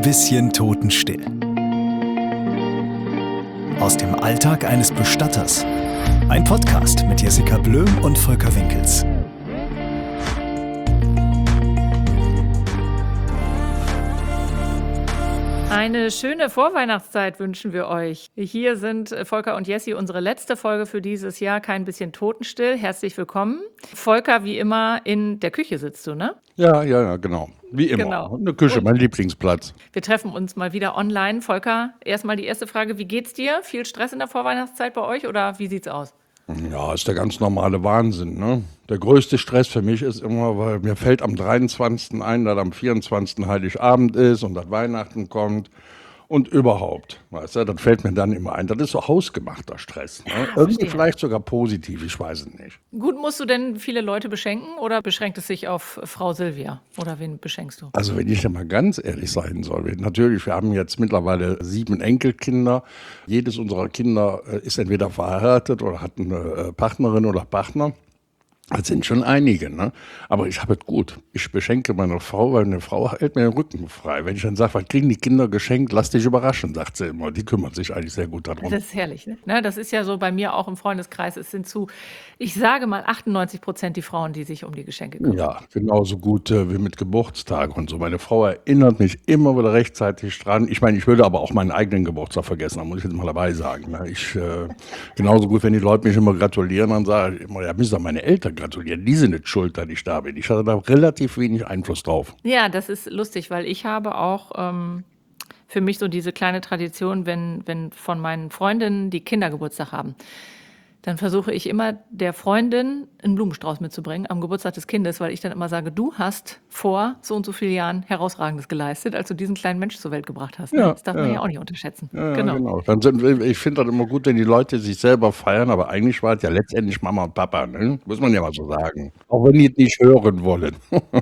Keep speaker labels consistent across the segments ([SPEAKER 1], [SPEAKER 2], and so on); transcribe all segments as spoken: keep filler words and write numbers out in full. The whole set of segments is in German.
[SPEAKER 1] bisschen totenstill. Aus dem Alltag eines Bestatters. Ein Podcast mit Jessica Blöm und Volker Winkels.
[SPEAKER 2] Eine schöne Vorweihnachtszeit wünschen wir euch. Hier sind Volker und Jessi, unsere letzte Folge für dieses Jahr. Kein bisschen totenstill. Herzlich willkommen. Volker, wie immer, in der Küche sitzt du, ne?
[SPEAKER 3] Ja, ja, ja, genau. Wie immer.
[SPEAKER 2] Genau.
[SPEAKER 3] In der Küche,
[SPEAKER 2] Und
[SPEAKER 3] mein Lieblingsplatz.
[SPEAKER 2] wir treffen uns mal wieder online. Volker, erstmal die erste Frage. Wie geht's dir? Viel Stress in der Vorweihnachtszeit bei euch oder wie sieht's aus?
[SPEAKER 3] Ja, ist der ganz normale Wahnsinn, ne? Der größte Stress für mich ist immer, weil mir fällt am dreiundzwanzigsten ein, dass am vierundzwanzigsten Heiligabend ist und dass Weihnachten kommt und überhaupt, weißt du, das fällt mir dann immer ein. Das ist so hausgemachter Stress, ne? Irgendwie
[SPEAKER 2] verstehe.
[SPEAKER 3] vielleicht sogar positiv, ich weiß es nicht.
[SPEAKER 2] Gut, musst du denn viele Leute beschenken oder beschränkt es sich auf Frau Silvia? Oder wen beschenkst du?
[SPEAKER 3] Also wenn ich da mal ganz ehrlich sein soll, wir, natürlich, wir haben jetzt mittlerweile sieben Enkelkinder. Jedes unserer Kinder äh, ist entweder verheiratet oder hat eine äh, Partnerin oder Partner. Das sind schon einige, ne? Aber ich habe es gut. Ich beschenke meine Frau, weil eine Frau hält mir den Rücken frei. Wenn ich dann sage, was kriegen die Kinder geschenkt, lass dich überraschen, sagt sie immer. Die kümmert sich eigentlich sehr gut darum.
[SPEAKER 2] Das ist herrlich, ne? Ne, das ist ja so bei mir auch im Freundeskreis. Es sind zu, ich sage mal, achtundneunzig Prozent die Frauen, die sich um die Geschenke kümmern.
[SPEAKER 3] Ja, genauso gut äh, wie mit Geburtstag und so. Meine Frau erinnert mich immer wieder rechtzeitig dran. Ich meine, ich würde aber auch meinen eigenen Geburtstag vergessen, da muss ich jetzt mal dabei sagen. Ne? Ich, äh, genauso gut, wenn die Leute mich immer gratulieren, dann sage ich immer, ja, müssen doch meine Eltern gratulieren. Die sind nicht schuld, dass ich da bin. Ich hatte da relativ wenig Einfluss drauf.
[SPEAKER 2] Ja, das ist lustig, weil ich habe auch ähm, für mich so diese kleine Tradition, wenn, wenn von meinen Freundinnen die Kinder Geburtstag haben, dann versuche ich immer der Freundin einen Blumenstrauß mitzubringen am Geburtstag des Kindes, weil ich dann immer sage, du hast vor so und so vielen Jahren Herausragendes geleistet, als du diesen kleinen Mensch zur Welt gebracht hast. Ne?
[SPEAKER 3] Ja,
[SPEAKER 2] Das darf man
[SPEAKER 3] ja.
[SPEAKER 2] ja auch nicht unterschätzen.
[SPEAKER 3] Ja, ja,
[SPEAKER 2] Genau.
[SPEAKER 3] genau. Dann sind, ich finde das immer gut, wenn die Leute sich selber feiern, aber eigentlich war es ja letztendlich Mama und Papa, ne? Muss man ja mal so sagen. Auch wenn die es nicht hören wollen.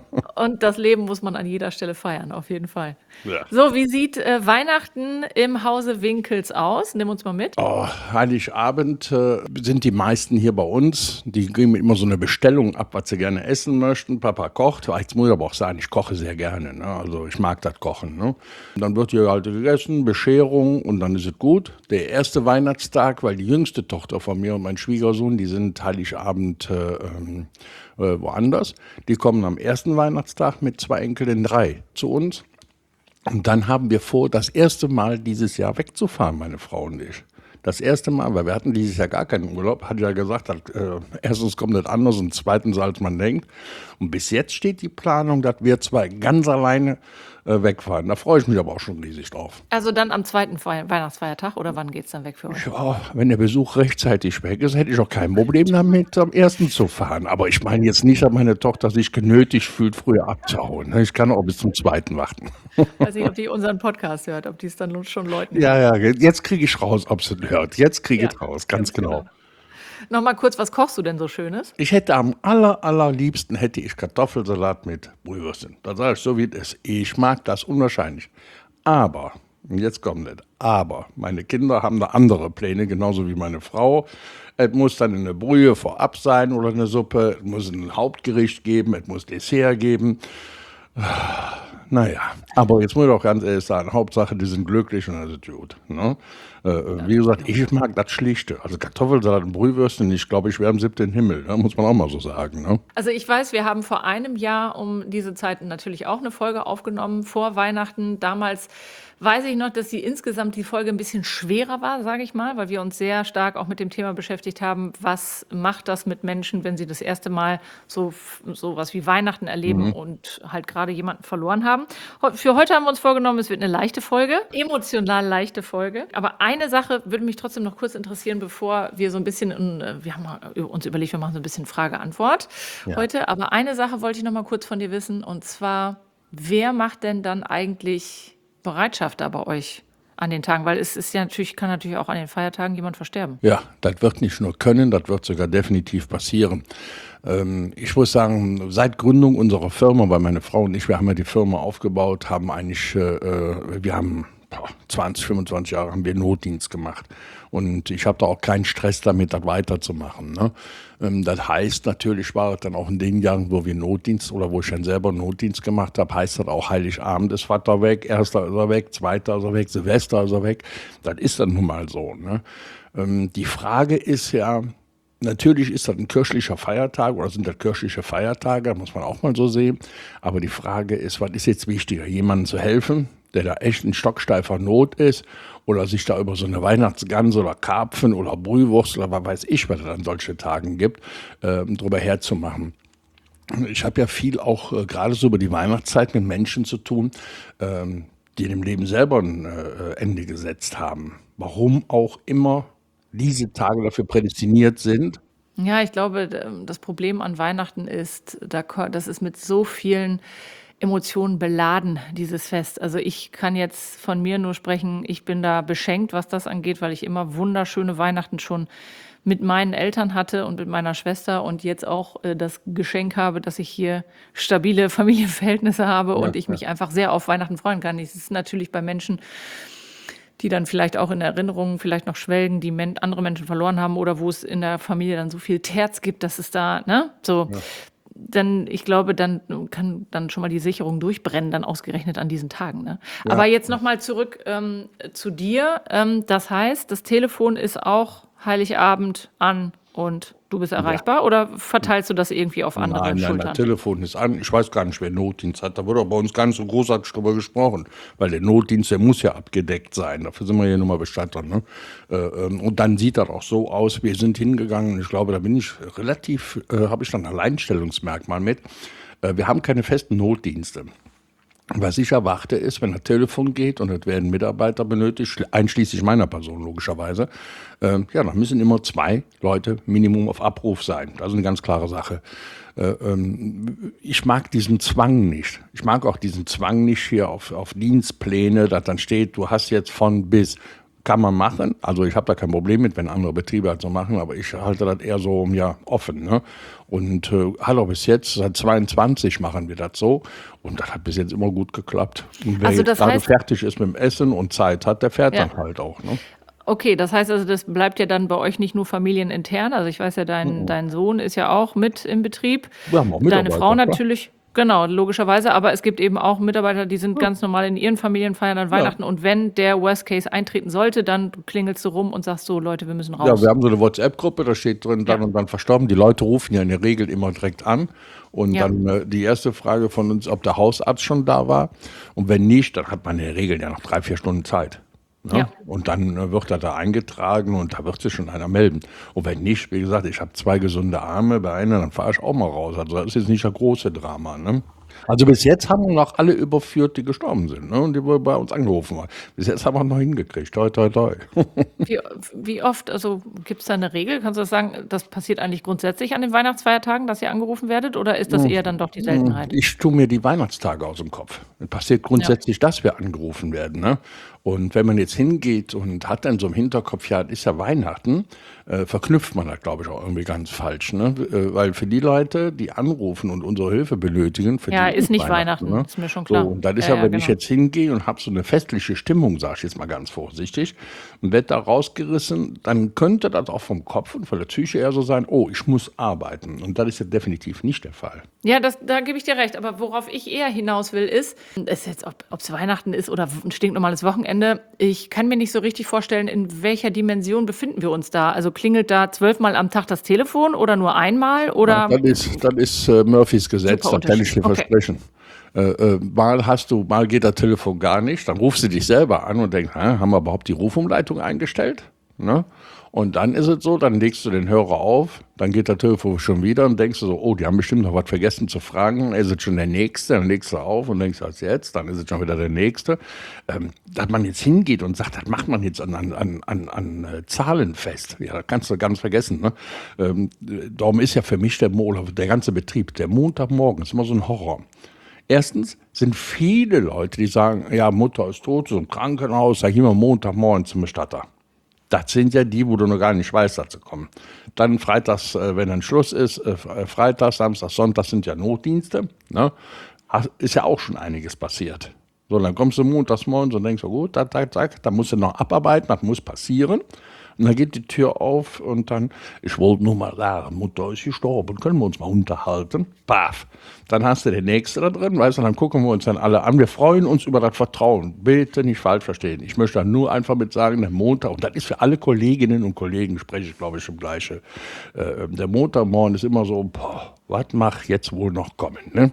[SPEAKER 2] Und das Leben muss man an jeder Stelle feiern, auf jeden Fall.
[SPEAKER 3] Ja.
[SPEAKER 2] So, wie sieht äh, Weihnachten im Hause Winkels aus? Nimm uns mal mit.
[SPEAKER 3] Oh, Heiligabend äh, sind die meisten hier bei uns. Die geben mir immer so eine Bestellung ab, was sie gerne essen möchten. Papa kocht. Jetzt muss ich aber auch sagen, ich koche sehr gerne. Ne? Also ich mag das Kochen. Ne? Und dann wird hier halt gegessen, Bescherung und dann ist es gut. Der erste Weihnachtstag, weil die jüngste Tochter von mir und mein Schwiegersohn, die sind Heiligabend äh, ähm, äh, woanders. Die kommen am ersten Weihnachtstag mit zwei Enkeln, drei zu uns. Und dann haben wir vor, das erste Mal dieses Jahr wegzufahren, meine Frau und ich. Das erste Mal, weil wir hatten dieses Jahr gar keinen Urlaub, hat ja gesagt, dass, äh, erstens kommt das anders und zweitens, als man denkt. Und bis jetzt steht die Planung, dass wir zwei ganz alleine äh, wegfahren. Da freue ich mich aber auch schon riesig drauf.
[SPEAKER 2] Also dann am zweiten Fei- Weihnachtsfeiertag oder wann geht's dann weg für euch?
[SPEAKER 3] Ja, wenn der Besuch rechtzeitig weg ist, hätte ich auch kein Problem damit, am ersten zu fahren. Aber ich meine jetzt nicht, dass meine Tochter sich genötigt fühlt, früher abzuhauen. Ich kann auch bis zum zweiten warten.
[SPEAKER 2] Weiß nicht, ob die unseren Podcast hört, ob die es dann schon läuten.
[SPEAKER 3] Ja, ja, jetzt kriege ich raus, ob sie hört. Jetzt kriege
[SPEAKER 2] Ja,
[SPEAKER 3] ich raus, ganz, genau.
[SPEAKER 2] Nochmal kurz, was kochst du denn so Schönes?
[SPEAKER 3] Ich hätte am aller, allerliebsten hätte ich Kartoffelsalat mit Brühwürstchen. Da sage ich so, wie es ist. Ich mag das unwahrscheinlich. Aber, und jetzt kommt es, aber meine Kinder haben da andere Pläne, genauso wie meine Frau. Es muss dann eine Brühe vorab sein oder eine Suppe. Es muss ein Hauptgericht geben, es muss Dessert geben. Naja, aber jetzt muss ich auch ganz ehrlich sagen, Hauptsache, die sind glücklich und das ist gut. Ne? Äh, wie gesagt, ich mag das Schlichte. Also Kartoffelsalat und Brühwürstchen, ich glaube, ich wäre im siebten Himmel, ne? Muss man auch mal so sagen. Ne?
[SPEAKER 2] Also ich weiß, wir haben vor einem Jahr um diese Zeit natürlich auch eine Folge aufgenommen, vor Weihnachten. Damals weiß ich noch, dass sie insgesamt die Folge ein bisschen schwerer war, sage ich mal, weil wir uns sehr stark auch mit dem Thema beschäftigt haben, was macht das mit Menschen, wenn sie das erste Mal so, so was wie Weihnachten erleben
[SPEAKER 3] Mhm.
[SPEAKER 2] und halt gerade jemanden verloren haben. Heu- Für heute haben wir uns vorgenommen, es wird eine leichte Folge, emotional leichte Folge. Aber eine Sache würde mich trotzdem noch kurz interessieren, bevor wir so ein bisschen, in, äh, wir haben mal uns überlegt, wir machen so ein bisschen Frage-Antwort
[SPEAKER 3] Ja.
[SPEAKER 2] heute. Aber eine Sache wollte ich noch mal kurz von dir wissen, und zwar, wer macht denn dann eigentlich Bereitschaft da bei euch an den Tagen? Weil es ist ja natürlich, kann natürlich auch an den Feiertagen jemand versterben.
[SPEAKER 3] Ja, das wird nicht nur können, das wird sogar definitiv passieren. Ähm, ich muss sagen, seit Gründung unserer Firma, weil meine Frau und ich, wir haben ja die Firma aufgebaut, haben eigentlich, äh, wir haben zwanzig, fünfundzwanzig Jahre haben wir Notdienst gemacht. Und ich habe da auch keinen Stress damit, das weiterzumachen. Ne? Ähm, das heißt, natürlich war es dann auch in den Jahren, wo wir Notdienst oder wo ich dann selber Notdienst gemacht habe, heißt das auch Heiligabend ist Vater weg, erster ist er weg, zweiter ist er weg, Silvester ist er weg. Das ist dann nun mal so. Ne? Ähm, die Frage ist ja, natürlich ist das ein kirchlicher Feiertag oder sind das kirchliche Feiertage, muss man auch mal so sehen. Aber die Frage ist, was ist jetzt wichtiger, jemandem zu helfen, der da echt in stocksteifer Not ist oder sich da über so eine Weihnachtsgans oder Karpfen oder Brühwurst oder was weiß ich, was es an solchen Tagen gibt, äh, drüber herzumachen. Ich habe ja viel auch äh, gerade so über die Weihnachtszeit mit Menschen zu tun, ähm, die dem Leben selber ein äh, Ende gesetzt haben. Warum auch immer diese Tage dafür prädestiniert sind.
[SPEAKER 2] Ja, ich glaube, d- das Problem an Weihnachten ist, da, ko- das ist mit so vielen Emotionen beladen, dieses Fest. Also ich kann jetzt von mir nur sprechen, ich bin da beschenkt, was das angeht, weil ich immer wunderschöne Weihnachten schon mit meinen Eltern hatte und mit meiner Schwester und jetzt auch äh, das Geschenk habe, dass ich hier stabile Familienverhältnisse habe
[SPEAKER 3] Ja,
[SPEAKER 2] und ich
[SPEAKER 3] ja.
[SPEAKER 2] mich einfach sehr auf Weihnachten freuen kann. Es ist natürlich bei Menschen, die dann vielleicht auch in Erinnerungen vielleicht noch schwelgen, die men andere Menschen verloren haben oder wo es in der Familie dann so viel Terz gibt, dass es da, ne, so, dann, ich glaube, dann kann dann schon mal die Sicherung durchbrennen, dann ausgerechnet an diesen Tagen, ne? Aber jetzt nochmal zurück ähm, zu dir. Ähm, das heißt, das Telefon ist auch Heiligabend an und du bist erreichbar oder verteilst du das irgendwie auf andere
[SPEAKER 3] Nein, nein, das
[SPEAKER 2] Schultern?
[SPEAKER 3] Telefon ist an. Ich weiß gar nicht, wer Notdienst hat. Da wird auch bei uns gar nicht so großartig drüber gesprochen. Weil der Notdienst, der muss ja abgedeckt sein. Dafür sind wir hier nun mal Bestatter. Ne? Äh, ähm, und dann sieht das auch so aus. Wir sind hingegangen. Ich glaube, da bin ich relativ, äh, habe ich dann ein Alleinstellungsmerkmal mit. Äh, wir haben keine festen Notdienste. Was ich erwarte ist, wenn das Telefon geht und es werden Mitarbeiter benötigt, schl- einschließlich meiner Person logischerweise, ähm, ja, dann müssen immer zwei Leute Minimum auf Abruf sein. Das ist eine ganz klare Sache. Äh, ähm, ich mag diesen Zwang nicht. Ich mag auch diesen Zwang nicht hier auf, auf Dienstpläne, dass dann steht, du hast jetzt von bis. Kann man machen. Also ich habe da kein Problem mit, wenn andere Betriebe das so machen, aber ich halte das eher so ja, offen. Ne? Und äh, hallo, bis jetzt, seit zweiundzwanzig machen wir das so. Und das hat bis jetzt immer gut geklappt. Und wer
[SPEAKER 2] Also
[SPEAKER 3] jetzt
[SPEAKER 2] das
[SPEAKER 3] gerade
[SPEAKER 2] heißt,
[SPEAKER 3] fertig ist mit dem Essen und Zeit hat, der fährt
[SPEAKER 2] ja.
[SPEAKER 3] dann halt auch. Ne?
[SPEAKER 2] Okay, das heißt also, das bleibt ja dann bei euch nicht nur familienintern. Also ich weiß ja, dein, dein Sohn ist ja auch mit im Betrieb.
[SPEAKER 3] Wir haben auch
[SPEAKER 2] Deine
[SPEAKER 3] Mitarbeiter,
[SPEAKER 2] Frau
[SPEAKER 3] klar.
[SPEAKER 2] natürlich, genau, logischerweise. Aber es gibt eben auch Mitarbeiter, die sind ganz normal in ihren Familien, feiern an
[SPEAKER 3] Ja.
[SPEAKER 2] Weihnachten. Und wenn der Worst Case eintreten sollte, dann klingelst du rum und sagst so, Leute, wir müssen
[SPEAKER 3] Ja,
[SPEAKER 2] raus.
[SPEAKER 3] wir haben so eine WhatsApp-Gruppe, da steht drin, dann
[SPEAKER 2] Ja,
[SPEAKER 3] und dann verstorben. Die Leute rufen ja in der Regel immer direkt an. Und
[SPEAKER 2] ja,
[SPEAKER 3] dann äh, die erste Frage von uns, ob der Hausarzt schon da war. Und wenn nicht, dann hat man in der Regel ja noch drei, vier Stunden Zeit. Ne?
[SPEAKER 2] ja.
[SPEAKER 3] Und dann äh, wird er da eingetragen und da wird sich schon einer melden. Und wenn nicht, wie gesagt, ich habe zwei gesunde Arme, bei einer, dann fahre ich auch mal raus. Also das ist jetzt nicht das große Drama. Ne? Also bis jetzt haben wir noch alle überführt, die gestorben sind, ne? Und die wohl bei uns angerufen waren. Bis jetzt haben wir noch hingekriegt. Toi, toi, toi.
[SPEAKER 2] Wie, wie oft, also gibt es da eine Regel? Kannst du das sagen, das passiert eigentlich grundsätzlich an den Weihnachtsfeiertagen, dass ihr angerufen werdet? Oder ist das eher dann doch die Seltenheit?
[SPEAKER 3] Ich tue mir die Weihnachtstage aus dem Kopf. Es passiert
[SPEAKER 2] Ja,
[SPEAKER 3] grundsätzlich, dass wir angerufen werden. Ne? Und wenn man jetzt hingeht und hat dann so im Hinterkopf, ja, es ist ja Weihnachten, äh, verknüpft man das, glaube ich, auch irgendwie ganz falsch. Ne? Äh, weil für die Leute, die anrufen und unsere Hilfe benötigen, für
[SPEAKER 2] ja,
[SPEAKER 3] die
[SPEAKER 2] ist
[SPEAKER 3] ist
[SPEAKER 2] nicht
[SPEAKER 3] Weihnachten.
[SPEAKER 2] Weihnachten,
[SPEAKER 3] Ne?
[SPEAKER 2] ist mir schon
[SPEAKER 3] So,
[SPEAKER 2] klar.
[SPEAKER 3] und das ist
[SPEAKER 2] Ja,
[SPEAKER 3] ja,
[SPEAKER 2] ja,
[SPEAKER 3] wenn ich
[SPEAKER 2] genau.
[SPEAKER 3] jetzt hingehe und habe so eine festliche Stimmung, sage ich jetzt mal ganz vorsichtig, und werde da rausgerissen, dann könnte das auch vom Kopf und von der Psyche eher so sein, oh, ich muss arbeiten. Und das ist ja definitiv nicht der Fall.
[SPEAKER 2] Ja, das, da gebe ich dir recht. Aber worauf ich eher hinaus will, ist, ist jetzt, ob es Weihnachten ist oder ein stinknormales Wochenende, ich kann mir nicht so richtig vorstellen, in welcher Dimension befinden wir uns da. Also klingelt da zwölfmal am Tag das Telefon oder nur einmal
[SPEAKER 3] Ja,
[SPEAKER 2] oder
[SPEAKER 3] das ist, das ist äh, Murphys Gesetz,
[SPEAKER 2] super
[SPEAKER 3] das kann ich
[SPEAKER 2] unterschiedlich?
[SPEAKER 3] dir
[SPEAKER 2] Okay.
[SPEAKER 3] versprechen. Äh, äh, mal hast du, mal geht das Telefon gar nicht, dann rufst du dich selber an und denkst, hä, haben wir überhaupt die Rufumleitung eingestellt? Ne? Und dann ist es so, dann legst du den Hörer auf, dann geht das Telefon schon wieder und denkst du so, oh, die haben bestimmt noch was vergessen zu fragen, dann ist es schon der Nächste, dann legst du auf und denkst, was jetzt, dann ist es schon wieder der Nächste. Ähm, dass man jetzt hingeht und sagt, das macht man jetzt an, an, an, an, an äh, Zahlen fest, ja, das kannst du ganz vergessen. Ne? Ähm, darum ist ja für mich der, Mo- oder der ganze Betrieb, der Montagmorgen ist immer so ein Horror. Erstens sind viele Leute, die sagen, ja, Mutter ist tot, so im Krankenhaus, da gehen wir Montagmorgen zum Bestatter. Das sind ja die, wo du noch gar nicht weißt, dass sie kommen. Dann freitags, äh, wenn dann Schluss ist, äh, Freitag, Samstag, Sonntag sind ja Notdienste. Ne? Ist ja auch schon einiges passiert. So, dann kommst du montags morgens und denkst, so gut, tak, tak, tak, da musst du noch abarbeiten, das muss passieren. Und dann geht die Tür auf und dann, ich wollte nur mal sagen, Mutter ist gestorben, können wir uns mal unterhalten? Paf. Dann hast du den Nächsten da drin, weißt du, dann gucken wir uns dann alle an. Wir freuen uns über das Vertrauen. Bitte nicht falsch verstehen. Ich möchte da nur einfach mit sagen, der Montag, und das ist für alle Kolleginnen und Kollegen, spreche ich glaube ich im Gleiche, äh, der Montagmorgen ist immer so, boah, was mag jetzt wohl noch kommen, ne?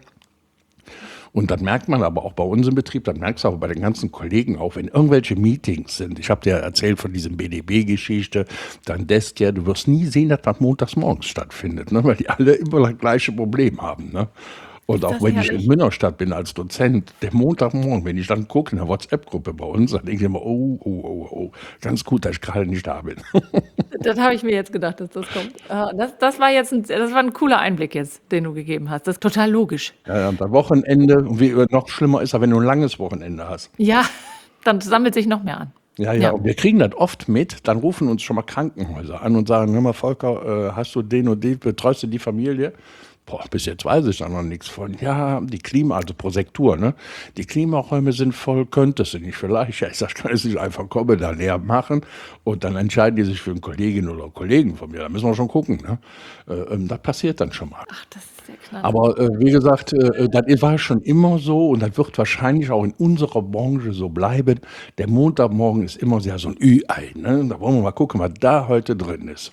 [SPEAKER 3] Und dann merkt man aber auch bei uns im Betrieb, dann merkst du auch bei den ganzen Kollegen auch, wenn irgendwelche Meetings sind. Ich habe dir erzählt von diesem B D B-Geschichte, dann Destia, du wirst nie sehen, dass das montags morgens stattfindet, ne? Weil die alle immer das gleiche Problem haben. Ne? Und auch wenn ich in Münnerstadt bin als Dozent, der Montagmorgen, wenn ich dann gucke in der WhatsApp-Gruppe bei uns, dann denke ich immer, oh, oh, oh, oh, ganz gut, dass ich gerade nicht da bin.
[SPEAKER 2] Das habe ich mir jetzt gedacht, dass das kommt. Ah, Das, das war jetzt ein, das war ein cooler Einblick jetzt, den du gegeben hast. Das ist total logisch.
[SPEAKER 3] Ja, ja, und das Wochenende, und wie noch schlimmer ist, wenn du ein langes Wochenende hast.
[SPEAKER 2] Ja, dann sammelt sich noch mehr an.
[SPEAKER 3] Ja, ja,
[SPEAKER 2] Ja.
[SPEAKER 3] und wir kriegen das oft mit, dann rufen uns schon mal Krankenhäuser an und sagen, hör mal Volker, äh, hast du den und die, betreust du die Familie? Boah, bis jetzt weiß ich da noch nichts von. Ja, die Klima, also Prosektur, ne? Die Klimaräume sind voll, könntest du nicht vielleicht? Ja, ich sag, kann es nicht einfach kommen, da leer machen und dann entscheiden die sich für einen Kollegin oder Kollegen von mir. Da müssen wir schon gucken, ne? Äh, ähm, das passiert dann schon mal.
[SPEAKER 2] Ach, das ist sehr klar.
[SPEAKER 3] Aber äh, wie gesagt, äh, das war schon immer so und das wird wahrscheinlich auch in unserer Branche so bleiben. Der Montagmorgen ist immer sehr so ein Ü-Ei, ne? Da wollen wir mal gucken, was da heute drin ist.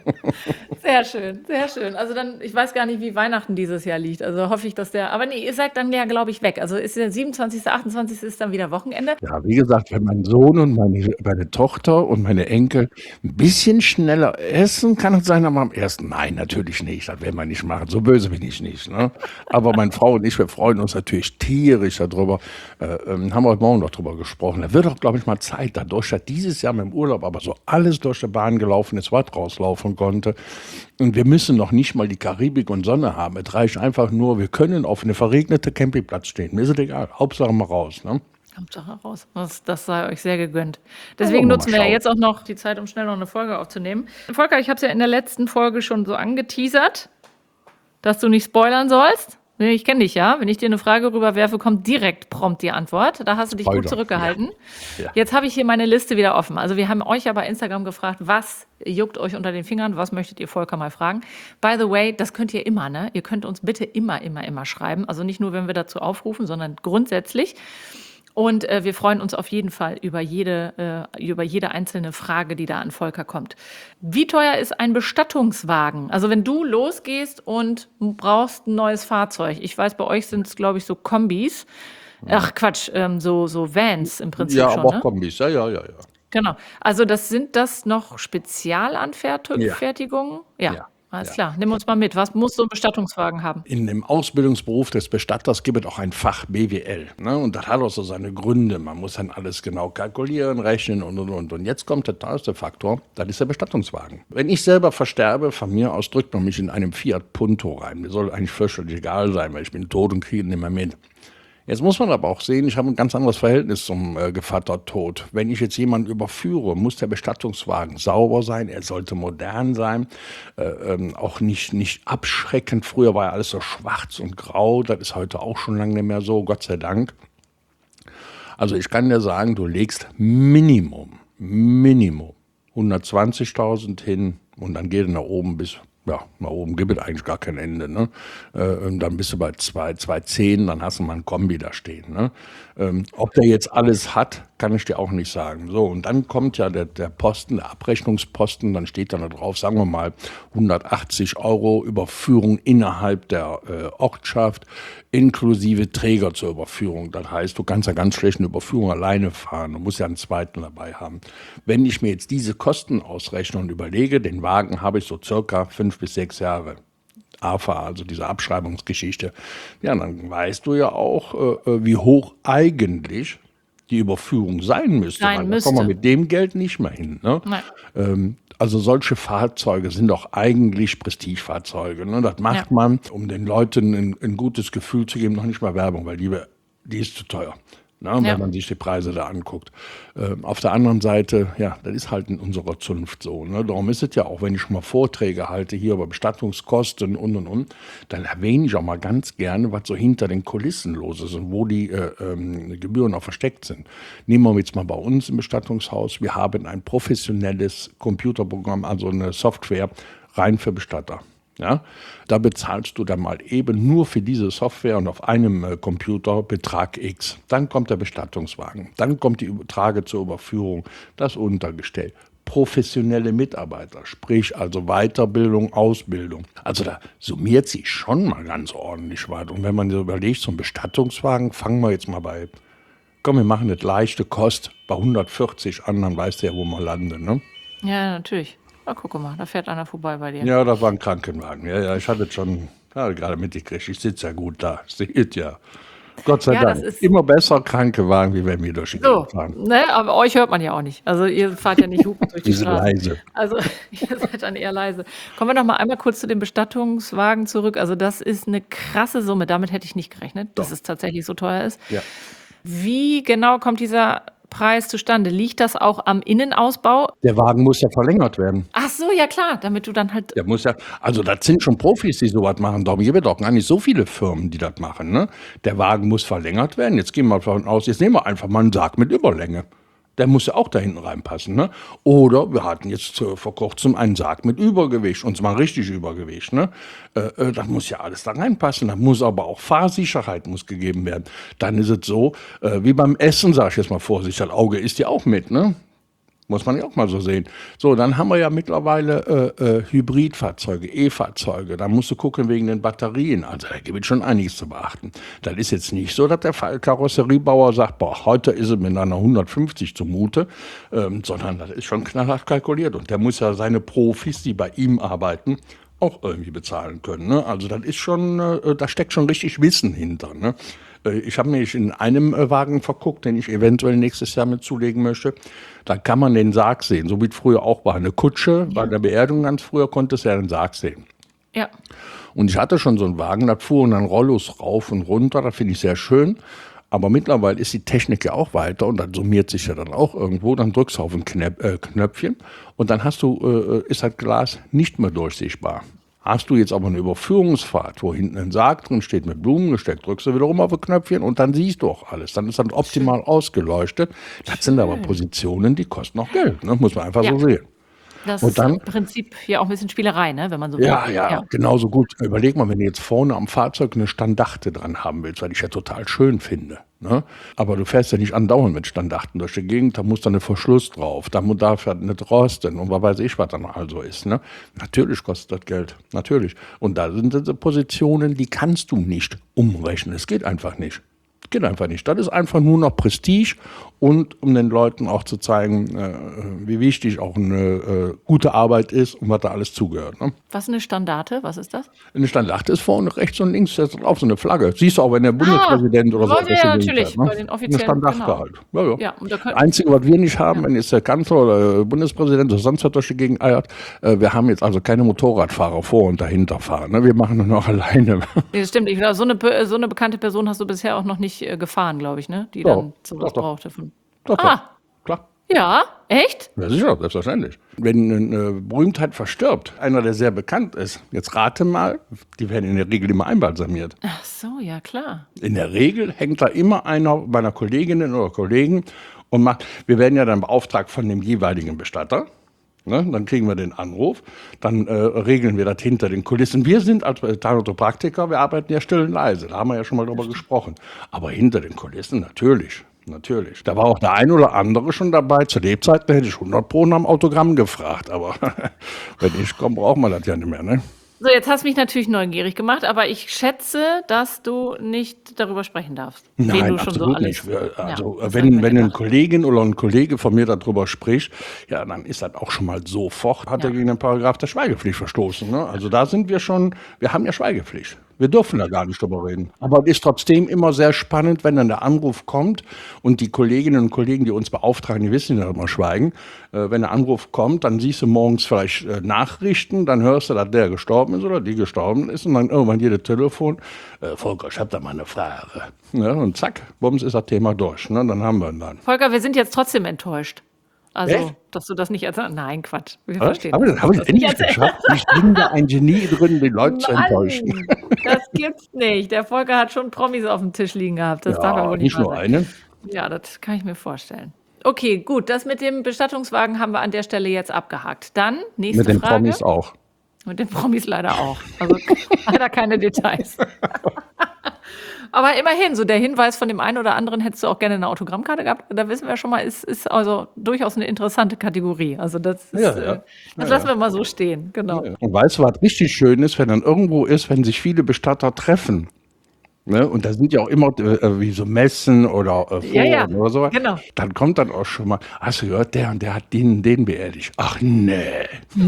[SPEAKER 2] Sehr schön, sehr schön. Also dann, ich weiß gar nicht, wie Weihnachten dieses Jahr liegt. Also hoffe ich, dass der, aber nee, ihr seid dann ja, glaube ich, weg. Also ist der siebenundzwanzigste, achtundzwanzigste ist dann wieder Wochenende.
[SPEAKER 3] Ja, wie gesagt, wenn mein Sohn und meine, meine Tochter und meine Enkel ein bisschen schneller essen, kann es sein, aber am ersten, nein, natürlich nicht, das werden wir nicht machen, so böse bin ich nicht. Ne? Aber meine Frau und ich, wir freuen uns natürlich tierisch darüber, äh, ähm, haben wir heute Morgen noch drüber gesprochen. Da wird auch, glaube ich, mal Zeit, dadurch, dass dieses Jahr mit dem Urlaub aber so alles durch die Bahn gelaufen ist, was rauslaufen konnte. Und wir müssen noch nicht mal die Karibik und Sonne haben. Es reicht einfach nur, wir können auf eine verregnete Campingplatz stehen. Mir ist es egal, Hauptsache mal raus. Ne?
[SPEAKER 2] Hauptsache raus. Das, das sei euch sehr gegönnt.
[SPEAKER 3] Ja,
[SPEAKER 2] Deswegen
[SPEAKER 3] wollen wir mal
[SPEAKER 2] nutzen wir ja
[SPEAKER 3] schauen.
[SPEAKER 2] jetzt auch noch die Zeit, um schnell noch eine Folge aufzunehmen. Volker, ich habe es ja in der letzten Folge schon so angeteasert, dass du nicht spoilern sollst. Nee, Ich kenne dich ja. Wenn ich dir eine Frage rüberwerfe, kommt direkt prompt die Antwort. Da hast du dich gut
[SPEAKER 3] Spoiler,
[SPEAKER 2] zurückgehalten.
[SPEAKER 3] ja. Ja.
[SPEAKER 2] Jetzt habe ich hier meine Liste wieder offen. Also wir haben euch ja bei Instagram gefragt, was juckt euch unter den Fingern? Was möchtet ihr Volker mal fragen? By the way, das könnt ihr immer, ne? Ihr könnt uns bitte immer, immer, immer schreiben. Also nicht nur, wenn wir dazu aufrufen, sondern grundsätzlich. Und äh, wir freuen uns auf jeden Fall über jede, äh, über jede einzelne Frage, die da an Volker kommt. Wie teuer ist ein Bestattungswagen? Also wenn du losgehst und brauchst ein neues Fahrzeug. Ich weiß, bei euch sind es, glaube ich, so Kombis. Ach Quatsch, ähm, so, so Vans im Prinzip
[SPEAKER 3] Ja,
[SPEAKER 2] schon,
[SPEAKER 3] aber auch
[SPEAKER 2] ne?
[SPEAKER 3] Kombis, ja, ja, ja, ja.
[SPEAKER 2] Genau. Also das sind das noch
[SPEAKER 3] Ja.
[SPEAKER 2] Spezialanfertigungen? Ja,
[SPEAKER 3] Ja,
[SPEAKER 2] alles
[SPEAKER 3] ja.
[SPEAKER 2] klar. Nimm uns mal mit. Was muss so ein Bestattungswagen haben?
[SPEAKER 3] In dem Ausbildungsberuf des Bestatters gibt es auch ein Fach B W L. Ne? Und das hat auch so seine Gründe. Man muss dann alles genau kalkulieren, rechnen und, und, und. Und jetzt kommt der teuerste Faktor, das ist der Bestattungswagen. Wenn ich selber versterbe, von mir aus drückt man mich in einem Fiat Punto rein. Mir soll eigentlich völlig egal sein, weil ich bin tot und kriege ihn nicht mehr mit. Jetzt muss man aber auch sehen, ich habe ein ganz anderes Verhältnis zum äh, Gevattertod. Wenn ich jetzt jemanden überführe, muss der Bestattungswagen sauber sein, er sollte modern sein, äh, ähm, auch nicht, nicht abschreckend. Früher war ja alles so schwarz und grau, das ist heute auch schon lange nicht mehr so, Gott sei Dank. Also ich kann dir sagen, du legst Minimum, Minimum hundertzwanzigtausend hin und dann geht er nach oben bis, ja, nach oben gibt es eigentlich gar kein Ende. Ne? Äh, und dann bist du bei zwei, zwei zehn, dann hast du mal ein Kombi da stehen. Ne? Ähm, ob der jetzt alles hat, kann ich dir auch nicht sagen. So, und dann kommt ja der, der Posten, der Abrechnungsposten, dann steht dann da drauf, sagen wir mal, hundertachtzig Euro Überführung innerhalb der äh, Ortschaft, inklusive Träger zur Überführung. Das heißt, du kannst ja ganz schlecht eine Überführung alleine fahren. Du musst ja einen zweiten dabei haben. Wenn ich mir jetzt diese Kosten ausrechne und überlege, den Wagen habe ich so circa fünf bis sechs Jahre. A F A, also diese Abschreibungsgeschichte. Ja, dann weißt du ja auch, äh, wie hoch eigentlich die Überführung sein müsste.
[SPEAKER 2] Sein
[SPEAKER 3] weil
[SPEAKER 2] müsste.
[SPEAKER 3] Da kommen wir mit dem Geld nicht mehr hin. Ne?
[SPEAKER 2] Nein.
[SPEAKER 3] Ähm, also solche Fahrzeuge sind doch eigentlich Prestigefahrzeuge. Ne? Das macht
[SPEAKER 2] Ja.
[SPEAKER 3] man, um den Leuten ein, ein gutes Gefühl zu geben, noch nicht mal Werbung, weil die, die ist zu teuer. ne, wenn
[SPEAKER 2] Ja.
[SPEAKER 3] man sich die Preise da anguckt. Ähm, auf der anderen Seite, ja, das ist halt in unserer Zunft so. Ne? Darum ist es ja auch, wenn ich mal Vorträge halte hier über Bestattungskosten und und und, dann erwähne ich auch mal ganz gerne, was so hinter den Kulissen los ist und wo die äh, ähm, Gebühren auch versteckt sind. Nehmen wir jetzt mal bei uns im Bestattungshaus. Wir haben ein professionelles Computerprogramm, also eine Software rein für Bestatter. Ja, da bezahlst du dann mal eben nur für diese Software und auf einem äh, Computer Betrag X. Dann kommt der Bestattungswagen, dann kommt die Trage zur Überführung, das Untergestell, professionelle Mitarbeiter, sprich also Weiterbildung, Ausbildung. Also da summiert sich schon mal ganz ordentlich was. Und wenn man so überlegt, so ein Bestattungswagen, fangen wir jetzt mal bei, komm, wir machen das leichte Kost bei hundertvierzig an, dann weißt du ja, wo wir landen, ne?
[SPEAKER 2] Ja, natürlich. Ah, guck mal, da fährt einer vorbei bei dir.
[SPEAKER 3] Ja, das war ein Krankenwagen. Ja, ja, ich hatte es schon ja, gerade mitgekriegt. Ich sitze ja gut da. Seht ja. Gott sei
[SPEAKER 2] Ja, das
[SPEAKER 3] Dank.
[SPEAKER 2] ist
[SPEAKER 3] Immer besser Krankenwagen, wie wenn wir durch die
[SPEAKER 2] so,
[SPEAKER 3] Gegend fahren.
[SPEAKER 2] ne, aber euch hört man ja auch nicht. Also ihr fahrt ja nicht hupend durch die
[SPEAKER 3] Die sind
[SPEAKER 2] Straßen.
[SPEAKER 3] leise.
[SPEAKER 2] Also ihr seid dann eher leise. Kommen wir noch mal einmal kurz zu dem Bestattungswagen zurück. Also das ist eine krasse Summe. Damit hätte ich nicht gerechnet, dass
[SPEAKER 3] Doch.
[SPEAKER 2] es tatsächlich so teuer ist.
[SPEAKER 3] Ja.
[SPEAKER 2] Wie genau kommt dieser Preis zustande? Liegt das auch am Innenausbau?
[SPEAKER 3] Der Wagen muss ja verlängert werden.
[SPEAKER 2] Ach so, ja klar, damit du dann halt
[SPEAKER 3] Der muss ja, also das sind schon Profis, die sowas machen. Darum gibt es doch gar nicht so viele Firmen, die das machen. Ne? Der Wagen muss verlängert werden. Jetzt gehen wir davon aus, jetzt nehmen wir einfach mal einen Sarg mit Überlänge. Der muss ja auch da hinten reinpassen. Ne? Oder wir hatten jetzt äh, vor kurzem einen Sarg mit Übergewicht, und zwar richtig Übergewicht. Ne? Äh, äh, das muss ja alles da reinpassen. Da muss aber auch Fahrsicherheit muss gegeben werden. Dann ist es so, äh, wie beim Essen, sage ich jetzt mal vorsichtig, das Auge isst ja auch mit. Ne? Muss man ja auch mal so sehen. So, dann haben wir ja mittlerweile äh, äh, Hybridfahrzeuge, E-Fahrzeuge. Da musst du gucken wegen den Batterien. Also da gibt es schon einiges zu beachten. Das ist jetzt nicht so, dass der Karosseriebauer sagt, boah, heute ist es mit einer hundertfünfzig zumute, ähm, sondern das ist schon knallhart kalkuliert. Und der muss ja seine Profis, die bei ihm arbeiten, auch irgendwie bezahlen können. Ne? Also das ist schon, äh, da steckt schon richtig Wissen hinter. Ne? Äh, ich habe mich in einem äh, Wagen verguckt, den ich eventuell nächstes Jahr mit zulegen möchte. Da kann man den Sarg sehen, so wie es früher auch war. Eine Kutsche, bei der Beerdigung ganz früher konntest du ja den Sarg sehen.
[SPEAKER 2] ja.
[SPEAKER 3] Und ich hatte schon so einen Wagen, da fuhren dann Rollos rauf und runter, das finde ich sehr schön. Aber mittlerweile ist die Technik ja auch weiter und dann summiert sich ja dann auch irgendwo. Dann drückst du auf ein Knöp äh, Knöpfchen und dann hast du, äh, ist das Glas nicht mehr durchsichtbar. Hast du jetzt aber eine Überführungsfahrt, wo hinten ein Sarg drin steht mit Blumen gesteckt, drückst du wiederum auf ein Knöpfchen und dann siehst du auch alles. Dann ist dann optimal ausgeleuchtet. Das sind aber Positionen, die kosten auch Geld, ne? Muss man einfach
[SPEAKER 2] Ja.
[SPEAKER 3] so sehen.
[SPEAKER 2] Das
[SPEAKER 3] Und
[SPEAKER 2] ist
[SPEAKER 3] dann-
[SPEAKER 2] im Prinzip ja auch ein bisschen Spielerei, ne, wenn man so will.
[SPEAKER 3] Ja, ja, genauso gut. Überleg mal, wenn du jetzt vorne am Fahrzeug eine Standachte dran haben willst, weil ich ja total schön finde. Ne? Aber du fährst ja nicht andauernd mit Standachten durch die Gegend, da muss dann ein Verschluss drauf, da mu- darf ja nicht rosten und was weiß ich, was dann also ist. Ne? Natürlich kostet das Geld, natürlich. Und da sind diese Positionen, die kannst du nicht umrechnen. Es geht einfach nicht. Geht einfach nicht. Das ist einfach nur noch Prestige und um den Leuten auch zu zeigen, äh, wie wichtig auch eine äh, gute Arbeit ist und was da alles zugehört. Ne?
[SPEAKER 2] Was ist eine Standarte? Was ist das?
[SPEAKER 3] Eine Standachte ist vorne rechts und links ist drauf so eine Flagge. Siehst du auch, wenn der Bundespräsident oder so
[SPEAKER 2] ja,
[SPEAKER 3] auf der Gegend
[SPEAKER 2] natürlich,
[SPEAKER 3] fährt, ne?
[SPEAKER 2] bei den offiziellen,
[SPEAKER 3] Eine Standachte
[SPEAKER 2] genau.
[SPEAKER 3] halt. Ja, ja.
[SPEAKER 2] Ja, und da können-
[SPEAKER 3] Das Einzige, was wir nicht haben, wenn jetzt der Kanzler oder der Bundespräsident oder sonst was durch die Gegend eiert, äh, wir haben jetzt also keine Motorradfahrer vor und dahinter fahren. Ne? Wir machen nur noch alleine.
[SPEAKER 2] Nee, das stimmt. Ich glaube, so eine, be- so eine bekannte Person hast du bisher auch noch nicht äh, gefahren, glaube ich, ne? Die
[SPEAKER 3] Doch,
[SPEAKER 2] dann sowas
[SPEAKER 3] doch, doch.
[SPEAKER 2] brauchte. Von.
[SPEAKER 3] Doch,
[SPEAKER 2] Ah,
[SPEAKER 3] doch. Klar.
[SPEAKER 2] ja, echt?
[SPEAKER 3] Ja, sicher, selbstverständlich. Wenn eine Berühmtheit verstirbt, einer, der sehr bekannt ist, jetzt rate mal, die werden in der Regel immer einbalsamiert.
[SPEAKER 2] Ach so, ja klar.
[SPEAKER 3] In der Regel hängt da immer einer meiner Kolleginnen oder Kollegen und macht, wir werden ja dann beauftragt von dem jeweiligen Bestatter. Ne, dann kriegen wir den Anruf, dann äh, regeln wir das hinter den Kulissen. Wir sind als Tanatopraktiker, wir arbeiten ja still und leise, da haben wir ja schon mal drüber gesprochen. Aber hinter den Kulissen natürlich, natürlich. Da war auch der ein oder andere schon dabei. Zu Lebzeiten hätte ich hundert Pro nach dem Autogramm gefragt, aber wenn ich komme, braucht man das ja nicht mehr. Ne?
[SPEAKER 2] So, jetzt hast du mich natürlich neugierig gemacht, aber ich schätze, dass du nicht darüber sprechen darfst. wen
[SPEAKER 3] Nein,
[SPEAKER 2] du schon
[SPEAKER 3] absolut
[SPEAKER 2] so
[SPEAKER 3] nicht.
[SPEAKER 2] alles,
[SPEAKER 3] Wir- Also
[SPEAKER 2] ja, das hab ich
[SPEAKER 3] wenn,
[SPEAKER 2] mir
[SPEAKER 3] wenn eine
[SPEAKER 2] gedacht.
[SPEAKER 3] Kollegin oder ein Kollege von mir darüber spricht, ja, dann ist das auch schon mal sofort, hat
[SPEAKER 2] Ja.
[SPEAKER 3] er gegen den Paragraph der Schweigepflicht verstoßen. Ne? Also da sind wir schon, wir haben ja Schweigepflicht. Wir dürfen da gar nicht drüber reden. Aber es ist trotzdem immer sehr spannend, wenn dann der Anruf kommt und die Kolleginnen und Kollegen, die uns beauftragen, die wissen ja immer schweigen. Äh, wenn der Anruf kommt, dann siehst du morgens vielleicht äh, Nachrichten, dann hörst du, dass der gestorben ist oder die gestorben ist und dann irgendwann jedes Telefon. Äh, Volker, ich hab da mal eine Frage. Ja, und zack, bums ist das Thema durch. Ne? Dann haben wir ihn dann.
[SPEAKER 2] Volker, wir sind jetzt trotzdem enttäuscht. Also,
[SPEAKER 3] Echt?
[SPEAKER 2] dass du das nicht erzählst. Nein, Quatsch. Wir
[SPEAKER 3] Was?
[SPEAKER 2] verstehen
[SPEAKER 3] Habe
[SPEAKER 2] das.
[SPEAKER 3] ich, hab ich
[SPEAKER 2] Das
[SPEAKER 3] endlich
[SPEAKER 2] nicht erzählt.
[SPEAKER 3] geschafft? Ich bin da ein Genie drin, die Leute zu enttäuschen.
[SPEAKER 2] Mann, das gibt's nicht. Der Volker hat schon Promis auf dem Tisch liegen gehabt. Das darf er
[SPEAKER 3] Ja,
[SPEAKER 2] wohl
[SPEAKER 3] nicht
[SPEAKER 2] nicht wahr
[SPEAKER 3] nur
[SPEAKER 2] sein.
[SPEAKER 3] eine.
[SPEAKER 2] Ja, das kann ich mir vorstellen. Okay, gut. Das mit dem Bestattungswagen haben wir an der Stelle jetzt abgehakt. Dann, nächste
[SPEAKER 3] Mit den
[SPEAKER 2] Frage.
[SPEAKER 3] Promis auch.
[SPEAKER 2] Mit den Promis leider auch. Also leider keine Details. Aber immerhin, so der Hinweis von dem einen oder anderen, hättest du auch gerne eine Autogrammkarte gehabt. Da wissen wir schon mal, ist, ist also durchaus eine interessante Kategorie. Also das, ist,
[SPEAKER 3] Ja, ja.
[SPEAKER 2] äh, das
[SPEAKER 3] Ja,
[SPEAKER 2] lassen wir mal so stehen. Genau.
[SPEAKER 3] Und weißt du, was richtig schön ist, wenn dann irgendwo ist, wenn sich viele Bestatter treffen? Ne? Und da sind ja auch immer äh, wie so Messen oder äh, Foren
[SPEAKER 2] Ja, ja,
[SPEAKER 3] oder so.
[SPEAKER 2] genau.
[SPEAKER 3] Dann kommt dann auch schon mal, hast du gehört, der und der hat den, den beerdigt. Ach nee.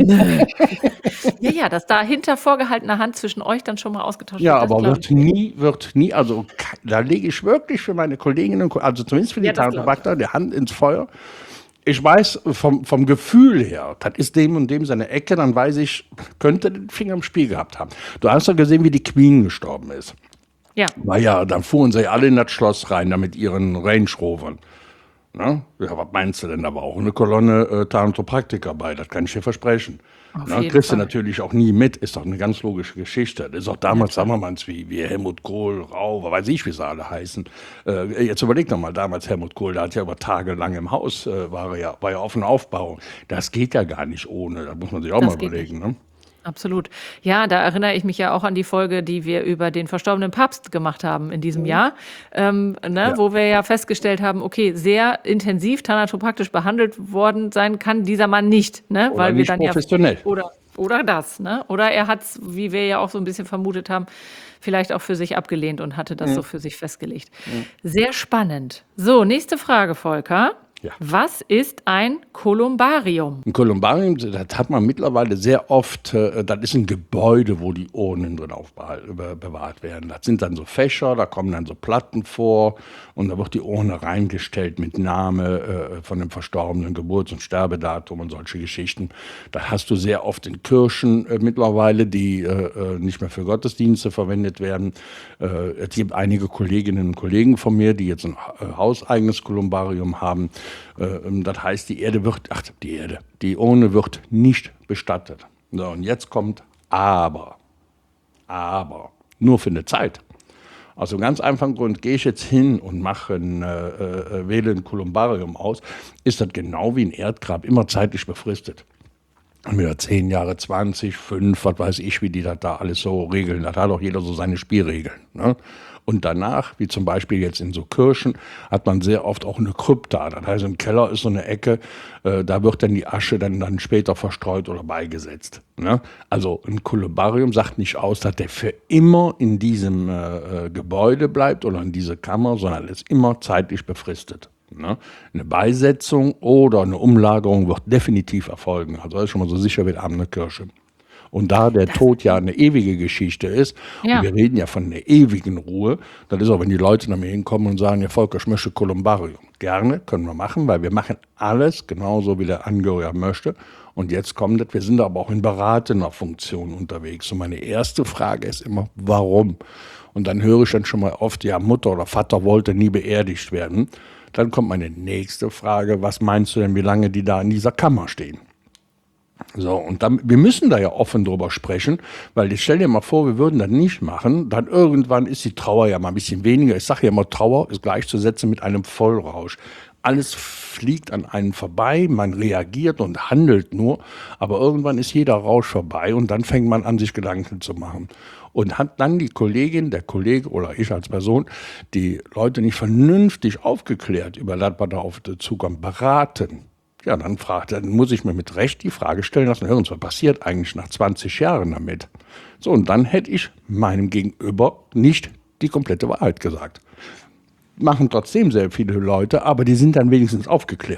[SPEAKER 2] Ja, ja, dass da hinter vorgehaltener Hand zwischen euch dann schon mal ausgetauscht
[SPEAKER 3] Ja,
[SPEAKER 2] wird. das
[SPEAKER 3] aber
[SPEAKER 2] glaub
[SPEAKER 3] wird nie, wird nie, also ke- da lege ich wirklich für meine Kolleginnen und Kollegen, also zumindest für die
[SPEAKER 2] Ja, das glaub ich.
[SPEAKER 3] Tagebakter, die Hand ins Feuer. Ich weiß vom, vom Gefühl her, das ist dem und dem seine Ecke, dann weiß ich, könnte den Finger im Spiel gehabt haben. Du hast doch gesehen, wie die Queen gestorben ist.
[SPEAKER 2] Ja,
[SPEAKER 3] Na ja, dann fuhren sie alle in das Schloss rein, da mit ihren Range Rovern. Ne? Ja, was meinst du denn? Da war auch eine Kolonne äh, Thanatopraktiker bei, das kann ich dir versprechen.
[SPEAKER 2] Auf
[SPEAKER 3] Ne?
[SPEAKER 2] jeden
[SPEAKER 3] Kriegst du
[SPEAKER 2] Fall.
[SPEAKER 3] natürlich auch nie mit, ist doch eine ganz logische Geschichte. Das ist auch damals, sagen wir mal, wie, wie Helmut Kohl, Rau, weiß ich, wie sie alle heißen. Äh, jetzt überleg doch mal, damals Helmut Kohl, der hat ja über Tage lang im Haus, äh, war, er ja, war ja auf und Aufbau. Das geht ja gar nicht ohne, da muss man sich auch
[SPEAKER 2] Das
[SPEAKER 3] mal
[SPEAKER 2] geht
[SPEAKER 3] überlegen. Ne?
[SPEAKER 2] absolut. Ja, da erinnere ich mich ja auch an die Folge, die wir über den verstorbenen Papst gemacht haben in diesem Jahr, ähm, ne,
[SPEAKER 3] Ja.
[SPEAKER 2] wo wir ja festgestellt haben, okay, sehr intensiv thanatopraktisch behandelt worden sein kann dieser Mann nicht, ne,
[SPEAKER 3] Oder
[SPEAKER 2] weil wir
[SPEAKER 3] nicht
[SPEAKER 2] dann ja
[SPEAKER 3] professionell.
[SPEAKER 2] oder oder das, ne? Oder er hat es, wie wir ja auch so ein bisschen vermutet haben, vielleicht auch für sich abgelehnt und hatte das so für sich festgelegt. Sehr spannend. So, nächste Frage, Volker.
[SPEAKER 3] Ja.
[SPEAKER 2] Was ist ein Kolumbarium?
[SPEAKER 3] Ein Kolumbarium, das hat man mittlerweile sehr oft, äh, das ist ein Gebäude, wo die Urnen drin aufbehal- be- bewahrt werden. Das sind dann so Fächer, da kommen dann so Platten vor und da wird die Urne reingestellt mit Name äh, von dem Verstorbenen, Geburts- und Sterbedatum und solche Geschichten. Das hast du sehr oft in Kirchen äh, mittlerweile, die äh, äh, nicht mehr für Gottesdienste verwendet werden. Äh, es gibt einige Kolleginnen und Kollegen von mir, die jetzt ein äh, hauseigenes Kolumbarium haben. Äh, das heißt, die Erde wird, ach, die Erde, die Urne wird nicht bestattet. So, und jetzt kommt aber, aber, nur für eine Zeit. Aus einem ganz einfachen Grund, gehe ich jetzt hin und mache ein, äh, äh, wähle ein Kolumbarium aus, ist das genau wie ein Erdgrab, immer zeitlich befristet. Entweder zehn Jahre, zwanzig, fünf, was weiß ich, wie die das da alles so regeln. Da hat auch jeder so seine Spielregeln. Ne? Und danach, wie zum Beispiel jetzt in so Kirchen, hat man sehr oft auch eine Krypta. Das heißt, im Keller ist so eine Ecke, äh, da wird dann die Asche dann, dann später verstreut oder beigesetzt. Ne? Also ein Kolumbarium sagt nicht aus, dass der für immer in diesem äh, Gebäude bleibt oder in dieser Kammer, sondern ist immer zeitlich befristet. Ne? Eine Beisetzung oder eine Umlagerung wird definitiv erfolgen. Also das ist schon mal so sicher wie der Abend in der Kirche. Und da der Tod ja eine ewige Geschichte ist,
[SPEAKER 2] Ja.
[SPEAKER 3] und wir reden ja von einer ewigen Ruhe, das ist auch, wenn die Leute nach mir hinkommen und sagen, ja Volker, ich möchte Kolumbarium. Gerne, können wir machen, weil wir machen alles genauso, wie der Angehörige möchte. Und jetzt kommt das, wir sind aber auch in beratender Funktion unterwegs. Und meine erste Frage ist immer, warum? Und dann höre ich dann schon mal oft, ja, Mutter oder Vater wollte nie beerdigt werden. Dann kommt meine nächste Frage, was meinst du denn, wie lange die da in dieser Kammer stehen? So, und dann, wir müssen da ja offen drüber sprechen, weil ich stell dir mal vor, wir würden das nicht machen, dann irgendwann ist die Trauer ja mal ein bisschen weniger. Ich sage ja immer, Trauer ist gleichzusetzen mit einem Vollrausch. Alles fliegt an einen vorbei, man reagiert und handelt nur, aber irgendwann ist jeder Rausch vorbei und dann fängt man an, sich Gedanken zu machen. Und hat dann die Kollegin, der Kollege oder ich als Person die Leute nicht vernünftig aufgeklärt über das, was da auf den zukommt, beraten, ja, dann, fragt, dann muss ich mir mit Recht die Frage stellen lassen, hören, was passiert eigentlich nach zwanzig Jahren damit? So, und dann hätte ich meinem Gegenüber nicht die komplette Wahrheit gesagt. Machen trotzdem sehr viele Leute, aber die sind dann wenigstens aufgeklärt.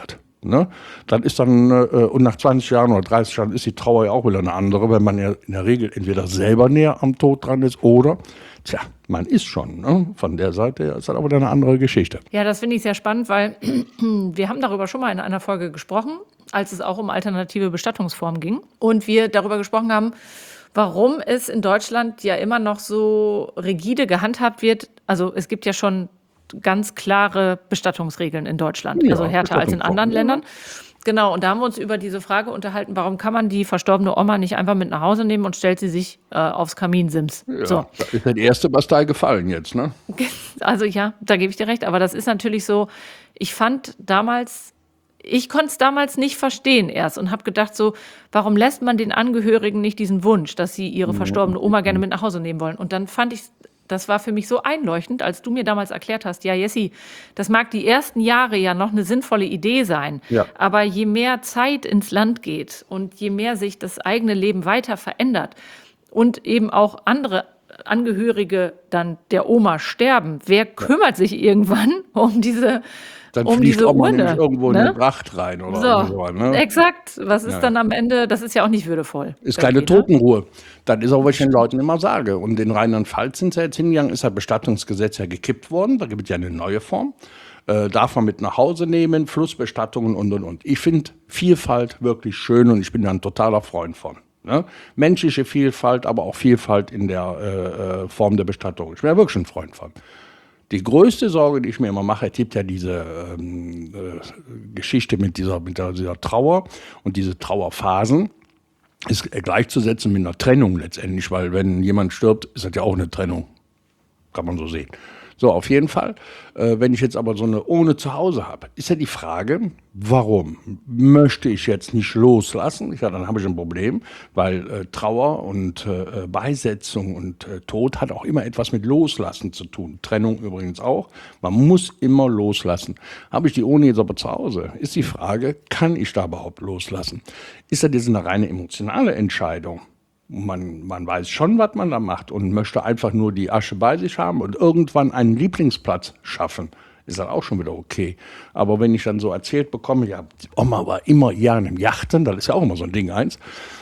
[SPEAKER 3] Ne? Dann ist dann, äh, und nach zwanzig Jahren oder dreißig Jahren ist die Trauer ja auch wieder eine andere, wenn man ja in der Regel entweder selber näher am Tod dran ist oder, tja, man ist schon. Ne? Von der Seite her ist das aber eine andere Geschichte.
[SPEAKER 2] Ja, das finde ich sehr spannend, weil wir haben darüber schon mal in einer Folge gesprochen, als es auch um alternative Bestattungsformen ging. Und wir darüber gesprochen haben, warum es in Deutschland ja immer noch so rigide gehandhabt wird. Also es gibt ja schon ganz klare Bestattungsregeln in Deutschland,
[SPEAKER 3] Ja,
[SPEAKER 2] also härter als in anderen
[SPEAKER 3] Bestattungsformen.
[SPEAKER 2] Ländern. Genau, und da haben wir uns über diese Frage unterhalten, warum kann man die verstorbene Oma nicht einfach mit nach Hause nehmen und stellt sie sich äh, aufs Kaminsims?
[SPEAKER 3] Ja,
[SPEAKER 2] So.
[SPEAKER 3] das ist das erste Bastei gefallen jetzt, ne?
[SPEAKER 2] Also ja, da gebe ich dir recht, aber das ist natürlich so, ich fand damals, ich konnte es damals nicht verstehen erst und habe gedacht so, warum lässt man den Angehörigen nicht diesen Wunsch, dass sie ihre verstorbene Oma gerne mit nach Hause nehmen wollen? Und dann fand ich, das war für mich so einleuchtend, als du mir damals erklärt hast, ja Jessie, das mag die ersten Jahre ja noch eine sinnvolle Idee sein,
[SPEAKER 3] Ja.
[SPEAKER 2] aber je mehr Zeit ins Land geht und je mehr sich das eigene Leben weiter verändert und eben auch andere Angehörige dann der Oma sterben, wer kümmert sich irgendwann um diese
[SPEAKER 3] Dann
[SPEAKER 2] um
[SPEAKER 3] fliegt
[SPEAKER 2] diese
[SPEAKER 3] Oma
[SPEAKER 2] Urne,
[SPEAKER 3] nämlich irgendwo in
[SPEAKER 2] ne?
[SPEAKER 3] eine Pracht rein oder
[SPEAKER 2] So,
[SPEAKER 3] so. Ne?
[SPEAKER 2] exakt. Was ist
[SPEAKER 3] Ja.
[SPEAKER 2] dann am Ende? Das ist ja auch nicht würdevoll.
[SPEAKER 3] Ist keine
[SPEAKER 2] irgendwie, ne?
[SPEAKER 3] Totenruhe. Das ist auch, was ich den Leuten immer sage. Und in Rheinland-Pfalz sind sie jetzt hingegangen, ist das Bestattungsgesetz ja gekippt worden. Da gibt es ja eine neue Form. Äh, darf man mit nach Hause nehmen, Flussbestattungen und, und, und. Ich finde Vielfalt wirklich schön und ich bin da ein totaler Freund von. Ne? Menschliche Vielfalt, aber auch Vielfalt in der äh, äh, Form der Bestattung. Ich bin da wirklich ein Freund von. Die größte Sorge, die ich mir immer mache, es gibt ja diese ähm, äh, Geschichte mit dieser, mit der, dieser Trauer und diese Trauerphasen, ist gleichzusetzen mit einer Trennung letztendlich, weil wenn jemand stirbt, ist das ja auch eine Trennung. Kann man so sehen. So, auf jeden Fall. Äh, wenn ich jetzt aber so eine ohne zu Hause habe, ist ja die Frage, warum möchte ich jetzt nicht loslassen? Ja, dann habe ich ein Problem, weil äh, Trauer und äh, Beisetzung und äh, Tod hat auch immer etwas mit Loslassen zu tun. Trennung übrigens auch. Man muss immer loslassen. Habe ich die ohne jetzt aber zu Hause, ist die Frage, kann ich da überhaupt loslassen? Ist das jetzt eine reine emotionale Entscheidung? Man, man weiß schon, was man da macht und möchte einfach nur die Asche bei sich haben und irgendwann einen Lieblingsplatz schaffen. Ist dann auch schon wieder okay. Aber wenn ich dann so erzählt bekomme, ja, Oma war immer gerne im Yachten, das ist ja auch immer so ein Ding eins.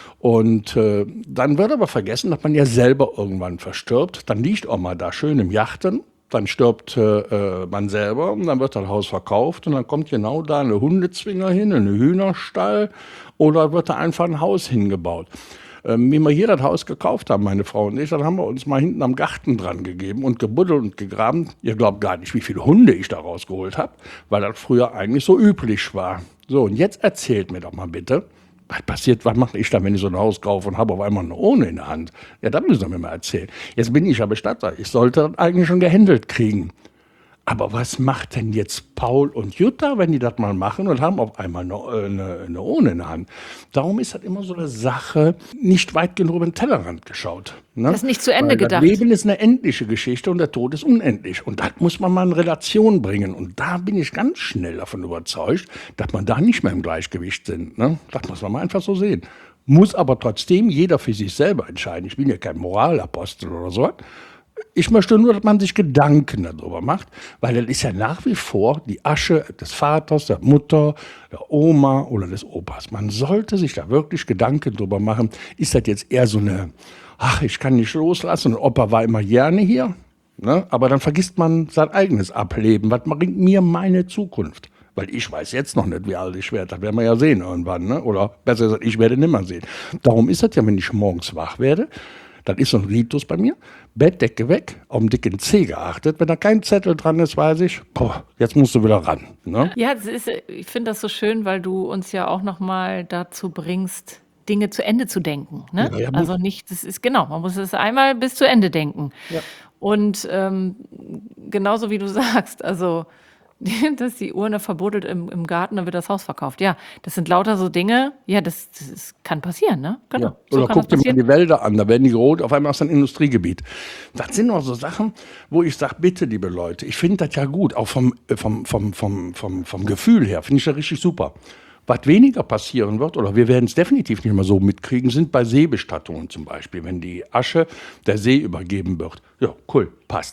[SPEAKER 3] Und äh, dann wird aber vergessen, dass man ja selber irgendwann verstirbt. Dann liegt Oma da schön im Yachten. Dann stirbt äh, man selber und dann wird das Haus verkauft und dann kommt genau da eine Hundezwinger hin, ein Hühnerstall oder wird da einfach ein Haus hingebaut. Ähm, wie wir hier das Haus gekauft haben, meine Frau und ich, dann haben wir uns mal hinten am Garten dran gegeben und gebuddelt und gegraben. Ihr glaubt gar nicht, wie viele Hunde ich da rausgeholt habe, weil das früher eigentlich so üblich war. So, und jetzt erzählt mir doch mal bitte, was passiert, was mache ich dann, wenn ich so ein Haus kaufe und habe auf einmal eine Urne in der Hand? Ja, das müssen Sie mir mal erzählen. Jetzt bin ich ja Bestatter, ich sollte das eigentlich schon gehandelt kriegen. Aber was macht denn jetzt Paul und Jutta, wenn die das mal machen und haben auf einmal eine, eine, eine Urne in der Hand? Darum ist das immer so eine Sache, nicht weit genug über den Tellerrand geschaut. Ne?
[SPEAKER 2] Das ist nicht zu Ende
[SPEAKER 3] Weil
[SPEAKER 2] gedacht.
[SPEAKER 3] Das Leben ist eine endliche Geschichte und der Tod ist unendlich. Und das muss man mal in Relation bringen. Und da bin ich ganz schnell davon überzeugt, dass man da nicht mehr im Gleichgewicht sind. Ne? Das muss man mal einfach so sehen. Muss aber trotzdem jeder für sich selber entscheiden. Ich bin ja kein Moralapostel oder so. Ich möchte nur, dass man sich Gedanken darüber macht, weil das ist ja nach wie vor die Asche des Vaters, der Mutter, der Oma oder des Opas. Man sollte sich da wirklich Gedanken darüber machen. Ist das jetzt eher so eine, ach, ich kann nicht loslassen und Opa war immer gerne hier? Ne? Aber dann vergisst man sein eigenes Ableben. Was bringt mir meine Zukunft? Weil ich weiß jetzt noch nicht, wie alt ich werde. Das werden wir ja sehen irgendwann. Ne? Oder besser gesagt, ich werde nimmer sehen. Darum ist das ja, wenn ich morgens wach werde, das ist so ein Ritus bei mir. Bettdecke weg, auf den dicken Zeh geachtet. Wenn da kein Zettel dran ist, weiß ich, boah, jetzt musst du wieder ran. Ne?
[SPEAKER 2] Ja, das ist, ich finde das so schön, weil du uns ja auch noch mal dazu bringst, Dinge zu Ende zu denken. Ne?
[SPEAKER 3] Ja, ja,
[SPEAKER 2] also nicht, das ist genau, man muss es einmal bis zu Ende denken.
[SPEAKER 3] Ja.
[SPEAKER 2] Und ähm, genauso wie du sagst, also dass die Urne verbuddelt im, im Garten, dann wird das Haus verkauft. Ja, das sind lauter so Dinge, ja, das, das ist, kann passieren, ne? Genau.
[SPEAKER 3] Ja.
[SPEAKER 2] So
[SPEAKER 3] Oder
[SPEAKER 2] kann
[SPEAKER 3] guck
[SPEAKER 2] das
[SPEAKER 3] dir mal
[SPEAKER 2] passieren.
[SPEAKER 3] die Wälder an, da werden die rot, auf einmal ist ein Industriegebiet. Das sind noch so Sachen, wo ich sage, bitte, liebe Leute, ich finde das ja gut, auch vom, äh, vom, vom, vom, vom, vom Gefühl her, finde ich das richtig super. Was weniger passieren wird, oder wir werden es definitiv nicht mehr so mitkriegen, sind bei Seebestattungen zum Beispiel, wenn die Asche der See übergeben wird. Ja, cool, passt.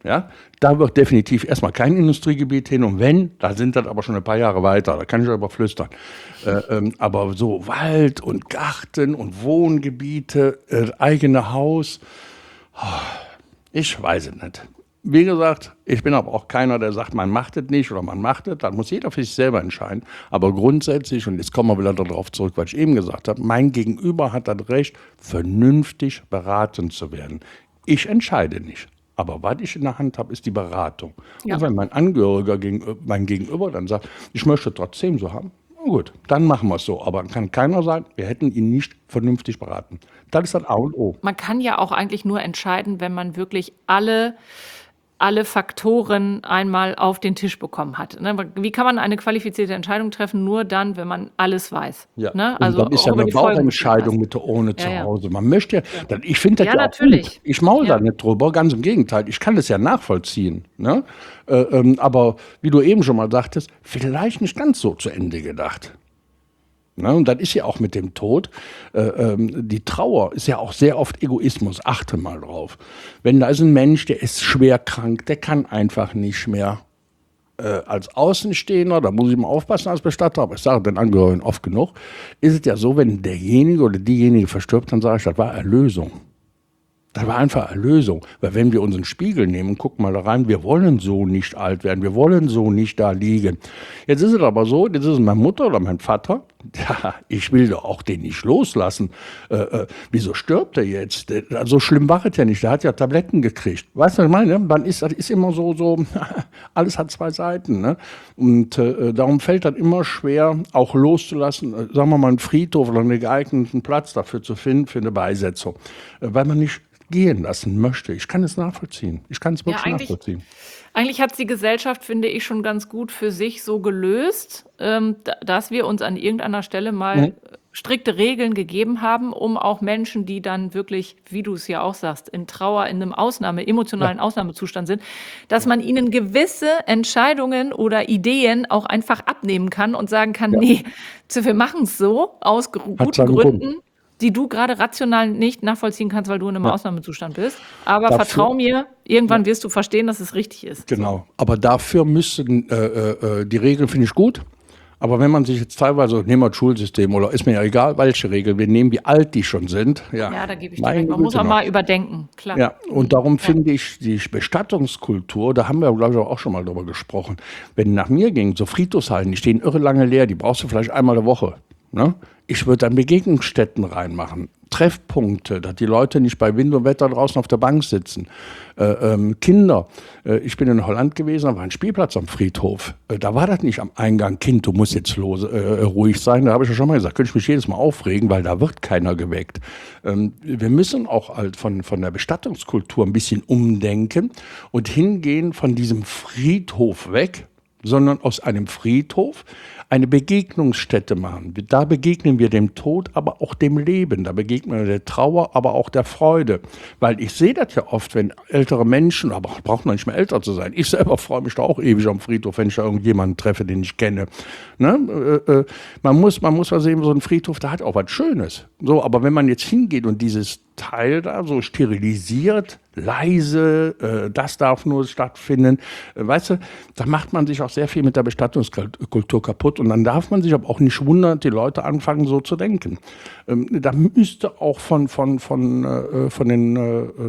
[SPEAKER 3] Ja, da wird definitiv erstmal kein Industriegebiet hin und wenn, da sind das aber schon ein paar Jahre weiter, da kann ich aber flüstern. Äh, ähm, aber so Wald und Garten und Wohngebiete, äh, eigene Haus, ich weiß es nicht. Wie gesagt, ich bin aber auch keiner, der sagt, man macht es nicht oder man macht es. Dann muss jeder für sich selber entscheiden. Aber grundsätzlich, und jetzt kommen wir wieder darauf zurück, was ich eben gesagt habe, mein Gegenüber hat das Recht, vernünftig beraten zu werden. Ich entscheide nicht. Aber was ich in der Hand habe, ist die Beratung.
[SPEAKER 2] Ja.
[SPEAKER 3] Und wenn mein Angehöriger, gegenü- mein Gegenüber dann sagt, ich möchte trotzdem so haben, na gut, dann machen wir es so. Aber kann keiner sagen, wir hätten ihn nicht vernünftig beraten. Das ist das A und O.
[SPEAKER 2] Man kann ja auch eigentlich nur entscheiden, wenn man wirklich alle, alle Faktoren einmal auf den Tisch bekommen hat. Ne? Wie kann man eine qualifizierte Entscheidung treffen? Nur dann, wenn man alles weiß.
[SPEAKER 3] Ja,
[SPEAKER 2] Ne?
[SPEAKER 3] und
[SPEAKER 2] Also
[SPEAKER 3] das ist
[SPEAKER 2] auch
[SPEAKER 3] ja
[SPEAKER 2] über
[SPEAKER 3] eine
[SPEAKER 2] die Folgen
[SPEAKER 3] Bauchentscheidung
[SPEAKER 2] weiß.
[SPEAKER 3] mit der Ohne
[SPEAKER 2] Ja,
[SPEAKER 3] zu
[SPEAKER 2] ja.
[SPEAKER 3] Hause. Man möchte ja, das- ich finde das
[SPEAKER 2] Ja,
[SPEAKER 3] ja, auch
[SPEAKER 2] natürlich.
[SPEAKER 3] gut. Ich maul da
[SPEAKER 2] Ja.
[SPEAKER 3] nicht drüber, ganz im Gegenteil. Ich kann das ja nachvollziehen. Ne? Äh, ähm, aber wie du eben schon mal sagtest, vielleicht nicht ganz so zu Ende gedacht. Ne? Und das ist ja auch mit dem Tod. Äh, ähm, die Trauer ist ja auch sehr oft Egoismus. Achte mal drauf. Wenn da ist ein Mensch, der ist schwer krank, der kann einfach nicht mehr. Äh, als Außenstehender, da muss ich mal aufpassen als Bestatter, aber ich sage den Angehörigen oft genug, ist es ja so, wenn derjenige oder diejenige verstirbt, dann sage ich, das war Erlösung. Das war einfach Erlösung. Weil wenn wir unseren Spiegel nehmen, guck mal da rein, wir wollen so nicht alt werden, wir wollen so nicht da liegen. Jetzt ist es aber so, jetzt ist es meine Mutter oder mein Vater, ja, ich will doch auch den nicht loslassen. Äh, äh, wieso stirbt er jetzt? Der, so schlimm war es ja nicht, der hat ja Tabletten gekriegt. Weißt du, was ich meine? Dann ist das ist immer so, so alles hat zwei Seiten. Ne? Und äh, darum fällt das immer schwer, auch loszulassen, äh, sagen wir mal, einen Friedhof oder einen geeigneten Platz dafür zu finden, für eine Beisetzung. Äh, weil man nicht gehen lassen möchte. Ich kann es nachvollziehen. Ich kann es
[SPEAKER 2] Ja,
[SPEAKER 3] wirklich
[SPEAKER 2] eigentlich,
[SPEAKER 3] nachvollziehen.
[SPEAKER 2] eigentlich hat die Gesellschaft, finde ich, schon ganz gut für sich so gelöst, ähm, da- dass wir uns an irgendeiner Stelle mal
[SPEAKER 3] Mhm.
[SPEAKER 2] strikte Regeln gegeben haben, um auch Menschen, die dann wirklich, wie du es ja auch sagst, in Trauer, in einem Ausnahme, emotionalen Ausnahmezustand sind, dass man ihnen gewisse Entscheidungen oder Ideen auch einfach abnehmen kann und sagen kann,
[SPEAKER 3] Ja.
[SPEAKER 2] nee, wir machen es so aus gr-
[SPEAKER 3] Hat
[SPEAKER 2] guten
[SPEAKER 3] seinen Grund.
[SPEAKER 2] Gründen, die du gerade rational nicht nachvollziehen kannst, weil du in einem
[SPEAKER 3] Ja.
[SPEAKER 2] Ausnahmezustand bist. Aber
[SPEAKER 3] Dafür-
[SPEAKER 2] vertrau mir, irgendwann wirst du verstehen, dass es richtig ist.
[SPEAKER 3] Genau. Aber dafür müssen, äh, äh, die Regeln finde ich gut. Aber wenn man sich jetzt teilweise, nehmen wir das Schulsystem oder ist mir ja egal, welche Regeln wir nehmen, wie alt die schon sind. Ja,
[SPEAKER 2] Ja, da gebe ich dir
[SPEAKER 3] meine
[SPEAKER 2] recht. Man muss
[SPEAKER 3] Güte
[SPEAKER 2] auch
[SPEAKER 3] noch.
[SPEAKER 2] mal überdenken, klar.
[SPEAKER 3] Ja, und darum finde ich die Bestattungskultur, da haben wir, glaube ich, auch schon mal drüber gesprochen. Wenn nach mir ging, so Friedhofshallen, die stehen irre lange leer, die brauchst du vielleicht einmal eine Woche. Ne? Ich würde dann Begegnungsstätten reinmachen, Treffpunkte, dass die Leute nicht bei Wind und Wetter draußen auf der Bank sitzen. Äh, ähm, Kinder, äh, ich bin in Holland gewesen, da war ein Spielplatz am Friedhof. Äh, da war das nicht am Eingang, Kind, du musst jetzt los, äh, ruhig sein. Da habe ich ja schon mal gesagt, könnte ich mich jedes Mal aufregen, weil da wird keiner geweckt. Ähm, wir müssen auch halt von, von der Bestattungskultur ein bisschen umdenken und hingehen von diesem Friedhof weg, sondern aus einem Friedhof eine Begegnungsstätte machen. Da begegnen wir dem Tod, aber auch dem Leben. Da begegnen wir der Trauer, aber auch der Freude. Weil ich sehe das ja oft, wenn ältere Menschen, aber braucht man nicht mehr älter zu sein. Ich selber freue mich da auch ewig am Friedhof, wenn ich da irgendjemanden treffe, den ich kenne. Ne? Äh, äh, man muss, man muss was sehen, so ein Friedhof, der hat auch was Schönes. So, aber wenn man jetzt hingeht und dieses Teil da so sterilisiert, leise, äh, das darf nur stattfinden. Äh, weißt du, da macht man sich auch sehr viel mit der Bestattungskultur kaputt und dann darf man sich aber auch nicht wundern, die Leute anfangen so zu denken. Ähm, da müsste auch von, von, von, äh, von den äh,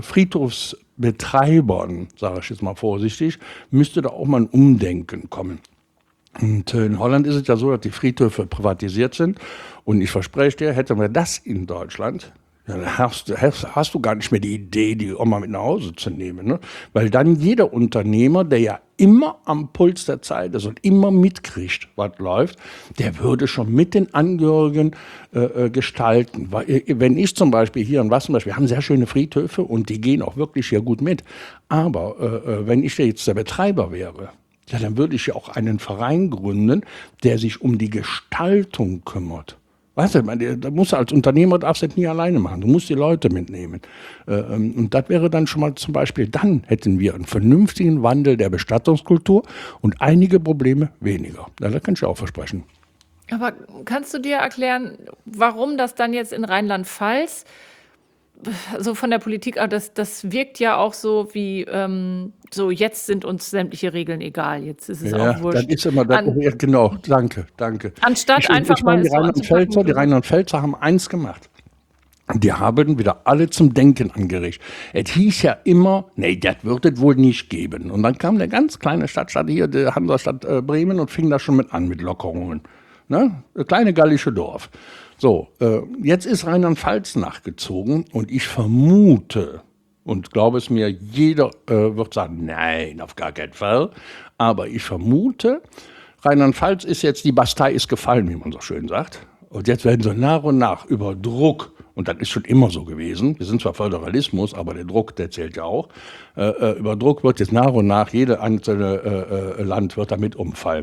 [SPEAKER 3] Friedhofsbetreibern, sage ich jetzt mal vorsichtig, müsste da auch mal ein Umdenken kommen. Und äh, in Holland ist es ja so, dass die Friedhöfe privatisiert sind und ich verspreche dir, hätten wir das in Deutschland, ja, dann hast, du- hast, hast du gar nicht mehr die Idee, die Oma mit nach Hause zu nehmen. Ne? Weil dann jeder Unternehmer, der ja immer am Puls der Zeit ist und immer mitkriegt, was läuft, der würde schon mit den Angehörigen äh, äh, gestalten. Weil, äh, wenn ich zum Beispiel hier in Wassenberg, wir haben sehr schöne Friedhöfe und die gehen auch wirklich hier gut mit. Aber äh, äh, wenn ich jetzt der Betreiber wäre, ja, dann würde ich ja auch einen Verein gründen, der sich um die Gestaltung kümmert. Weißt du, man, da musst du als Unternehmer darfst du das nie alleine machen. Du musst die Leute mitnehmen. Äh, ähm, und das wäre dann schon mal zum Beispiel, dann hätten wir einen vernünftigen Wandel der Bestattungskultur und einige Probleme weniger. Ja, das kann ich dir auch versprechen.
[SPEAKER 2] Aber kannst du dir erklären, warum das dann jetzt in Rheinland-Pfalz so von der Politik, aber das, das wirkt ja auch so wie, ähm, so jetzt sind uns sämtliche Regeln egal, jetzt ist es
[SPEAKER 3] Ja,
[SPEAKER 2] auch
[SPEAKER 3] dann
[SPEAKER 2] wurscht.
[SPEAKER 3] ist immer das,
[SPEAKER 2] An,
[SPEAKER 3] ja, genau, danke, danke.
[SPEAKER 2] anstatt
[SPEAKER 3] Ich,
[SPEAKER 2] einfach
[SPEAKER 3] ich
[SPEAKER 2] mal
[SPEAKER 3] meine, die
[SPEAKER 2] es so anzupacken,
[SPEAKER 3] Rheinland-Pfälzer,
[SPEAKER 2] wie
[SPEAKER 3] die
[SPEAKER 2] du sagst.
[SPEAKER 3] Rheinland-Pfälzer haben eins gemacht. Die haben wieder alle zum Denken angeregt. Es hieß ja immer, nee, das wird es wohl nicht geben. Und dann kam eine ganz kleine Stadtstadt hier, die Hansestadt äh, Bremen, und fing da schon mit an mit Lockerungen. Ne? Das kleine gallische Dorf. So, äh, jetzt ist Rheinland-Pfalz nachgezogen und ich vermute, und glaube es mir, jeder äh, wird sagen, nein, auf gar keinen Fall. Aber ich vermute, Rheinland-Pfalz ist jetzt, die Bastei ist gefallen, wie man so schön sagt. Und jetzt werden so nach und nach über Druck, und das ist schon immer so gewesen, wir sind zwar Föderalismus, aber der Druck, der zählt ja auch, äh, über Druck wird jetzt nach und nach, jede einzelne äh, Land wird damit umfallen.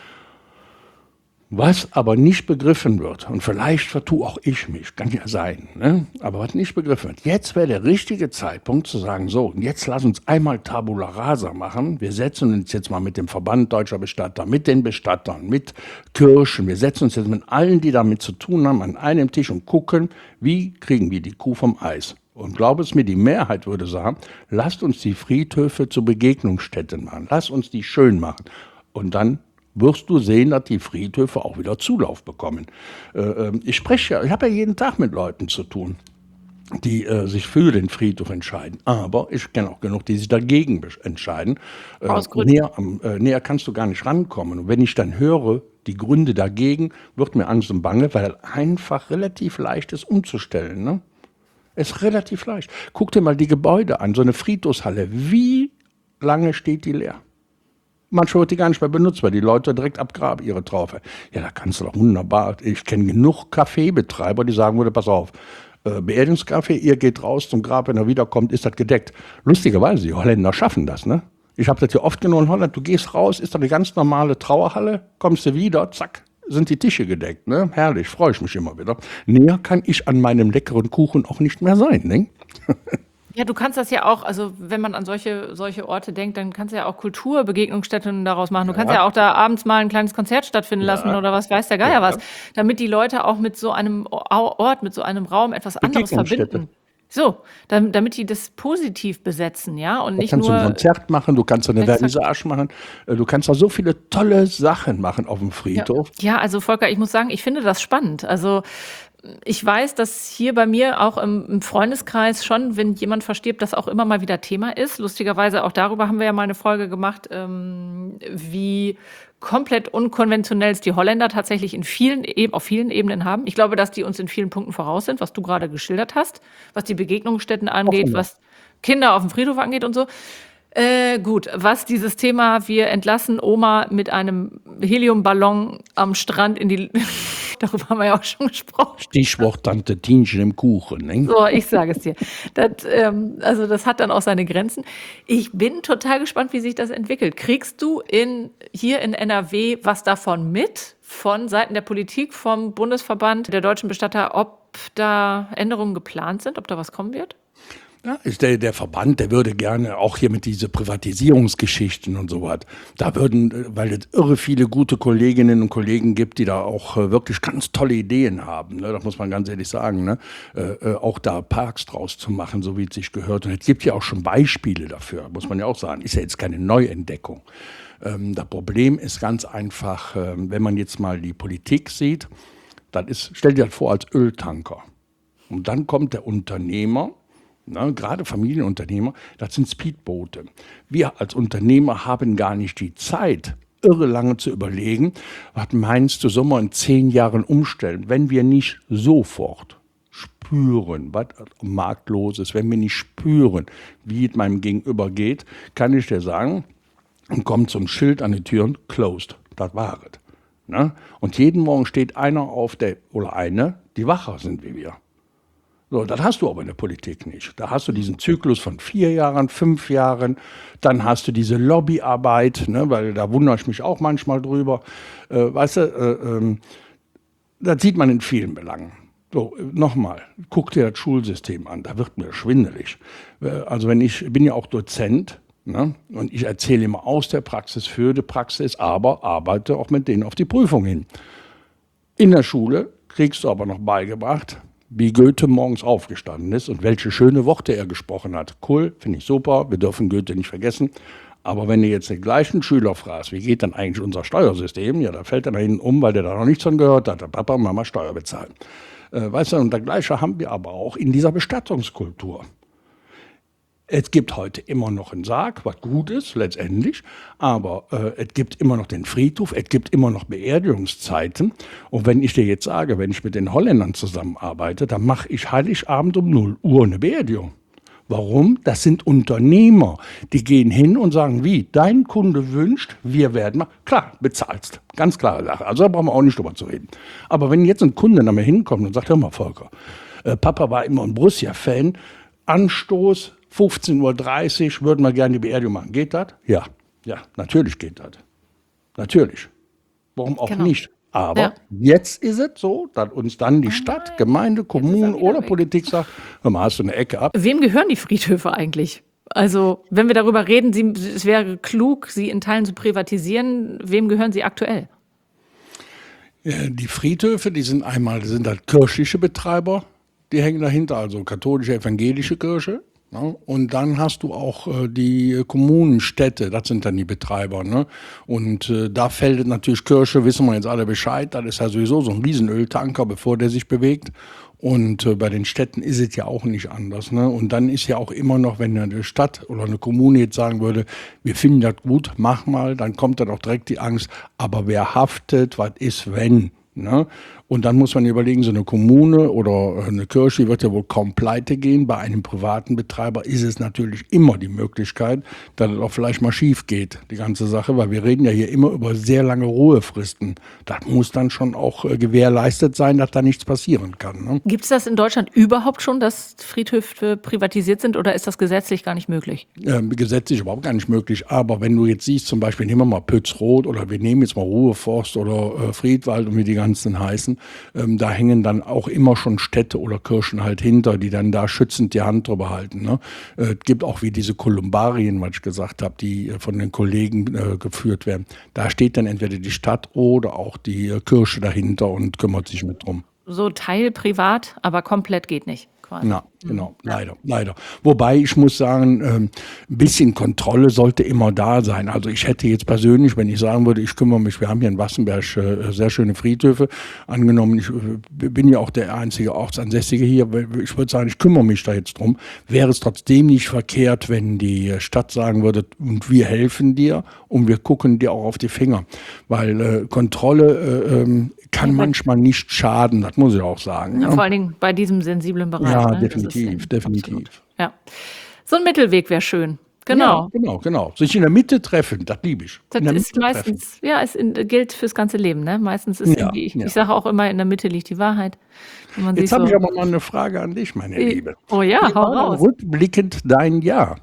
[SPEAKER 3] Was aber nicht begriffen wird, und vielleicht vertue auch ich mich, kann ja sein, ne? Aber was nicht begriffen wird, jetzt wäre der richtige Zeitpunkt zu sagen, so, und jetzt lass uns einmal Tabula Rasa machen, wir setzen uns jetzt mal mit dem Verband Deutscher Bestatter, mit den Bestattern, mit Kirchen, wir setzen uns jetzt mit allen, die damit zu tun haben, an einem Tisch und gucken, wie kriegen wir die Kuh vom Eis. Und glaube es mir, die Mehrheit würde sagen, lasst uns die Friedhöfe zu Begegnungsstätten machen, lasst uns die schön machen. Und dann wirst du sehen, dass die Friedhöfe auch wieder Zulauf bekommen. Äh, ich spreche ja, ich habe ja jeden Tag mit Leuten zu tun, die äh, sich für den Friedhof entscheiden. Aber ich kenne auch genug, die sich dagegen entscheiden. Äh,
[SPEAKER 2] Aus Gründen.
[SPEAKER 3] näher, am, äh, näher kannst du gar nicht rankommen. Und wenn ich dann höre, die Gründe dagegen, wird mir Angst und Bange, weil das einfach relativ leicht ist umzustellen. Ne? Es ist relativ leicht. Guck dir mal die Gebäude an, so eine Friedhofshalle. Wie lange steht die leer? Manchmal wird die gar nicht mehr benutzt, weil die Leute direkt abgraben ihre Traufe. Ja, da kannst du doch wunderbar. Ich kenne genug Kaffeebetreiber, die sagen würde, pass auf, äh, Beerdigungskaffee, ihr geht raus zum Grab, wenn er wiederkommt, ist das gedeckt. Lustigerweise, die Holländer schaffen das, ne? Ich habe das ja oft genommen in Holland, du gehst raus, ist da eine ganz normale Trauerhalle, kommst du wieder, zack, sind die Tische gedeckt, ne? Herrlich, freue ich mich immer wieder. Näher kann ich an meinem leckeren Kuchen auch nicht mehr sein, ne?
[SPEAKER 2] Ja, du kannst das ja auch, also wenn man an solche, solche Orte denkt, dann kannst du ja auch Kulturbegegnungsstätten daraus machen. Du kannst ja auch da abends mal ein kleines Konzert stattfinden lassen
[SPEAKER 3] Ja.
[SPEAKER 2] oder was weiß der Geier
[SPEAKER 3] Ja.
[SPEAKER 2] was, damit die Leute auch mit so einem Ort, mit so einem Raum etwas anderes
[SPEAKER 3] Begegnungsstätte.
[SPEAKER 2] verbinden. So, dam- damit die das positiv besetzen, ja, und
[SPEAKER 3] Da
[SPEAKER 2] nicht
[SPEAKER 3] kannst du ein
[SPEAKER 2] nur.
[SPEAKER 3] Konzert machen, du kannst eine
[SPEAKER 2] Exakt.
[SPEAKER 3] Vernissage machen, äh, du kannst da so viele tolle Sachen machen auf dem
[SPEAKER 2] Ja.
[SPEAKER 3] Friedhof.
[SPEAKER 2] Ja, also Volker, ich muss sagen, ich finde das spannend. Also ich weiß, dass hier bei mir auch im, im Freundeskreis schon, wenn jemand verstirbt, das auch immer mal wieder Thema ist. Lustigerweise auch darüber haben wir ja mal eine Folge gemacht, ähm, wie komplett unkonventionell es die Holländer tatsächlich in vielen, Eb- auf vielen Ebenen haben. Ich glaube, dass die uns in vielen Punkten voraus sind, was du gerade geschildert hast, was die Begegnungsstätten angeht,
[SPEAKER 3] Offenbar.
[SPEAKER 2] was Kinder auf dem Friedhof angeht und so. Äh, gut, was dieses Thema, wir entlassen Oma mit einem Heliumballon am Strand in die, darüber haben wir ja auch schon gesprochen.
[SPEAKER 3] Stichwort Tante Tienchen im Kuchen. Ne?
[SPEAKER 2] So, ich sage es dir. Das, ähm, also das hat dann auch seine Grenzen. Ich bin total gespannt, wie sich das entwickelt. Kriegst du in, hier in N R W was davon mit, von Seiten der Politik, vom Bundesverband der deutschen Bestatter, ob da Änderungen geplant sind, ob da was kommen wird?
[SPEAKER 3] Ja, ist der, der Verband, der würde gerne auch hier mit diese Privatisierungsgeschichten und so was, da würden, äh, weil es irre viele gute Kolleginnen und Kollegen gibt, die da auch äh, wirklich ganz tolle Ideen haben, ne? Das muss man ganz ehrlich sagen, ne? Äh, äh, auch da Parks draus zu machen, so wie es sich gehört. Und es gibt ja auch schon Beispiele dafür, muss man ja auch sagen. Ist ja jetzt keine Neuentdeckung. Ähm, das Problem ist ganz einfach, ähm, wenn man jetzt mal die Politik sieht, dann ist, stell dir das vor als Öltanker. Und dann kommt der Unternehmer, na, gerade Familienunternehmer, das sind Speedboote. Wir als Unternehmer haben gar nicht die Zeit, irre lange zu überlegen, was meinst du, sollen wir in zehn Jahren umstellen, wenn wir nicht sofort spüren, was am Markt los ist, wenn wir nicht spüren, wie es meinem Gegenüber geht, kann ich dir sagen, dann kommt so ein Schild an die Türen, closed, das war es. Na? Und jeden Morgen steht einer auf, der, oder eine, die wacher sind wie wir. So, das hast du aber in der Politik nicht. Da hast du diesen Zyklus von vier Jahren, fünf Jahren, dann hast du diese Lobbyarbeit, ne, weil da wundere ich mich auch manchmal drüber. Äh, weißt du, äh, ähm, das sieht man in vielen Belangen. So, nochmal, guck dir das Schulsystem an, da wird mir schwindelig. Äh, also wenn ich, ich bin ja auch Dozent, ne, und ich erzähle immer aus der Praxis für die Praxis, aber arbeite auch mit denen auf die Prüfung hin. In der Schule kriegst du aber noch beigebracht, wie Goethe morgens aufgestanden ist und welche schöne Worte er gesprochen hat. Cool, finde ich super, wir dürfen Goethe nicht vergessen. Aber wenn du jetzt den gleichen Schüler fragst, wie geht dann eigentlich unser Steuersystem, ja, da fällt er da hinten um, weil der da noch nichts von gehört hat, der Papa und Mama Steuer bezahlen. Äh, weißt du, und das Gleiche haben wir aber auch in dieser Bestattungskultur. Es gibt heute immer noch einen Sarg, was gut ist letztendlich, aber äh, es gibt immer noch den Friedhof, es gibt immer noch Beerdigungszeiten. Und wenn ich dir jetzt sage, wenn ich mit den Holländern zusammenarbeite, dann mache ich Heiligabend um null Uhr eine Beerdigung. Warum? Das sind Unternehmer, die gehen hin und sagen, wie, dein Kunde wünscht, wir werden mal, klar, bezahlst, ganz klare Sache, also da brauchen wir auch nicht drüber zu reden. Aber wenn jetzt ein Kunde nach mir hinkommt und sagt, hör mal Volker, äh, Papa war immer ein Borussia-Fan, Anstoß, fünfzehn Uhr dreißig, würden wir gerne die Beerdigung machen, geht das? Ja, ja, natürlich geht das, natürlich, warum auch
[SPEAKER 2] Genau.
[SPEAKER 3] nicht? Aber
[SPEAKER 2] Ja.
[SPEAKER 3] jetzt ist es so, dass uns dann die Stadt, Gemeinde, Kommune
[SPEAKER 2] wieder
[SPEAKER 3] oder
[SPEAKER 2] weg.
[SPEAKER 3] Politik sagt, hör mal, hast du eine Ecke ab?
[SPEAKER 2] Wem gehören die Friedhöfe eigentlich? Also, wenn wir darüber reden, sie, es wäre klug, sie in Teilen zu privatisieren, wem gehören sie aktuell?
[SPEAKER 3] Äh, Die Friedhöfe, die sind einmal, das sind halt kirchliche Betreiber, die hängen dahinter, also katholische, evangelische Kirche. Ne? Und dann hast du auch äh, die Kommunen, Städte, das sind dann die Betreiber. Ne? Und äh, da fällt natürlich Kirche, wissen wir jetzt alle Bescheid, das ist ja sowieso so ein Riesenöltanker, bevor der sich bewegt. Und äh, bei den Städten ist es ja auch nicht anders. Ne? Und dann ist ja auch immer noch, wenn eine Stadt oder eine Kommune jetzt sagen würde, wir finden das gut, mach mal, dann kommt dann auch direkt die Angst, aber wer haftet, was ist, wenn? Ne? Und dann muss man überlegen, so eine Kommune oder eine Kirche die wird ja wohl kaum pleite gehen. Bei einem privaten Betreiber ist es natürlich immer die Möglichkeit, dass es auch vielleicht mal schief geht, die ganze Sache, weil wir reden ja hier immer über sehr lange Ruhefristen. Das muss dann schon auch äh, gewährleistet sein, dass da nichts passieren kann. Ne?
[SPEAKER 2] Gibt es das in Deutschland überhaupt schon, dass Friedhöfe privatisiert sind oder ist das gesetzlich gar nicht möglich?
[SPEAKER 3] Ähm, gesetzlich überhaupt gar nicht möglich. Aber wenn du jetzt siehst, zum Beispiel nehmen wir mal Pützroth oder wir nehmen jetzt mal Ruheforst oder äh, Friedwald und wie die ganzen heißen, ähm, da hängen dann auch immer schon Städte oder Kirchen halt hinter, die dann da schützend die Hand drüber halten. Ne? Äh, es gibt auch wie diese Kolumbarien, was ich gesagt habe, die äh, von den Kollegen äh, geführt werden. Da steht dann entweder die Stadt oder auch die äh, Kirche dahinter und kümmert sich mit drum.
[SPEAKER 2] So Teil privat, aber komplett geht nicht. Quasi.
[SPEAKER 3] Na, genau, leider, leider. Wobei ich muss sagen, ähm, ein bisschen Kontrolle sollte immer da sein. Also ich hätte jetzt persönlich, wenn ich sagen würde, ich kümmere mich, wir haben hier in Wassenberg äh, sehr schöne Friedhöfe, angenommen, ich äh, bin ja auch der einzige Ortsansässige hier, ich würde sagen, ich kümmere mich da jetzt drum, wäre es trotzdem nicht verkehrt, wenn die Stadt sagen würde, und wir helfen dir und wir gucken dir auch auf die Finger. Weil äh, Kontrolle äh, ähm, kann
[SPEAKER 2] Ja,
[SPEAKER 3] manchmal nicht schaden, das muss ich auch sagen.
[SPEAKER 2] Ja,
[SPEAKER 3] Ja,
[SPEAKER 2] vor allen Dingen bei diesem sensiblen Bereich.
[SPEAKER 3] ja
[SPEAKER 2] ne? Das ist
[SPEAKER 3] definitiv,
[SPEAKER 2] eben
[SPEAKER 3] definitiv.
[SPEAKER 2] absolut. Ja. So ein Mittelweg wäre schön. Genau.
[SPEAKER 3] Ja, genau, genau. Sich in der Mitte treffen, das liebe ich.
[SPEAKER 2] Das
[SPEAKER 3] In der
[SPEAKER 2] ist
[SPEAKER 3] Mitte
[SPEAKER 2] meistens, ja, es in, gilt fürs ganze Leben, ne? Meistens ist
[SPEAKER 3] Ja,
[SPEAKER 2] irgendwie, ich,
[SPEAKER 3] ja.
[SPEAKER 2] ich sage auch immer, in der Mitte liegt die Wahrheit. Wenn man
[SPEAKER 3] Jetzt
[SPEAKER 2] sich
[SPEAKER 3] habe
[SPEAKER 2] so,
[SPEAKER 3] ich aber mal eine Frage an dich, meine
[SPEAKER 2] Äh,
[SPEAKER 3] Liebe.
[SPEAKER 2] oh ja,
[SPEAKER 3] Wie
[SPEAKER 2] hau
[SPEAKER 3] war denn
[SPEAKER 2] raus.
[SPEAKER 3] rückblickend dein Jahr?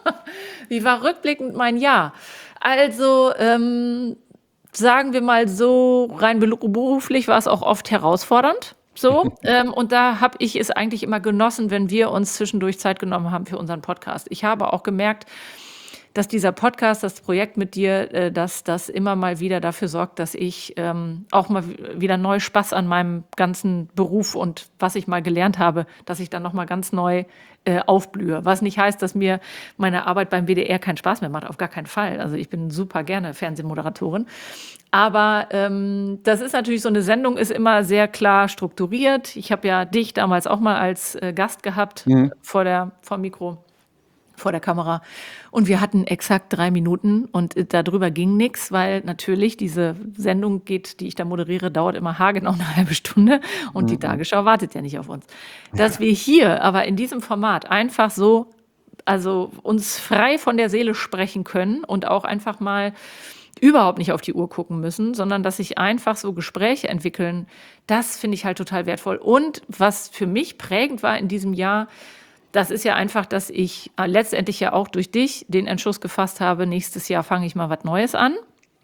[SPEAKER 2] Wie war rückblickend mein Jahr? Also, ähm, sagen wir mal so, rein beruflich war es auch oft herausfordernd. So, ähm, und da habe ich es eigentlich immer genossen, wenn wir uns zwischendurch Zeit genommen haben für unseren Podcast. Ich habe auch gemerkt, dass dieser Podcast, das Projekt mit dir, äh, dass das immer mal wieder dafür sorgt, dass ich ähm, auch mal wieder neu Spaß an meinem ganzen Beruf und was ich mal gelernt habe, dass ich dann nochmal ganz neu äh, aufblühe. Was nicht heißt, dass mir meine Arbeit beim W D R keinen Spaß mehr macht, auf gar keinen Fall. Also ich bin super gerne Fernsehmoderatorin. Aber ähm, das ist natürlich so eine Sendung, ist immer sehr klar strukturiert. Ich habe ja dich damals auch mal als äh, Gast gehabt
[SPEAKER 3] Mhm.
[SPEAKER 2] vor der, vor dem Mikro, vor der Kamera. Und wir hatten exakt drei Minuten und äh, darüber ging nichts, weil natürlich diese Sendung geht, die ich da moderiere, dauert immer haargenau eine halbe Stunde und die Tagesschau wartet ja nicht auf uns. Dass wir hier aber in diesem Format einfach so, also uns frei von der Seele sprechen können und auch einfach mal überhaupt nicht auf die Uhr gucken müssen, sondern dass sich einfach so Gespräche entwickeln, das finde ich halt total wertvoll. Und was für mich prägend war in diesem Jahr, das ist ja einfach, dass ich äh, letztendlich ja auch durch dich den Entschluss gefasst habe, nächstes Jahr fange ich mal was Neues an.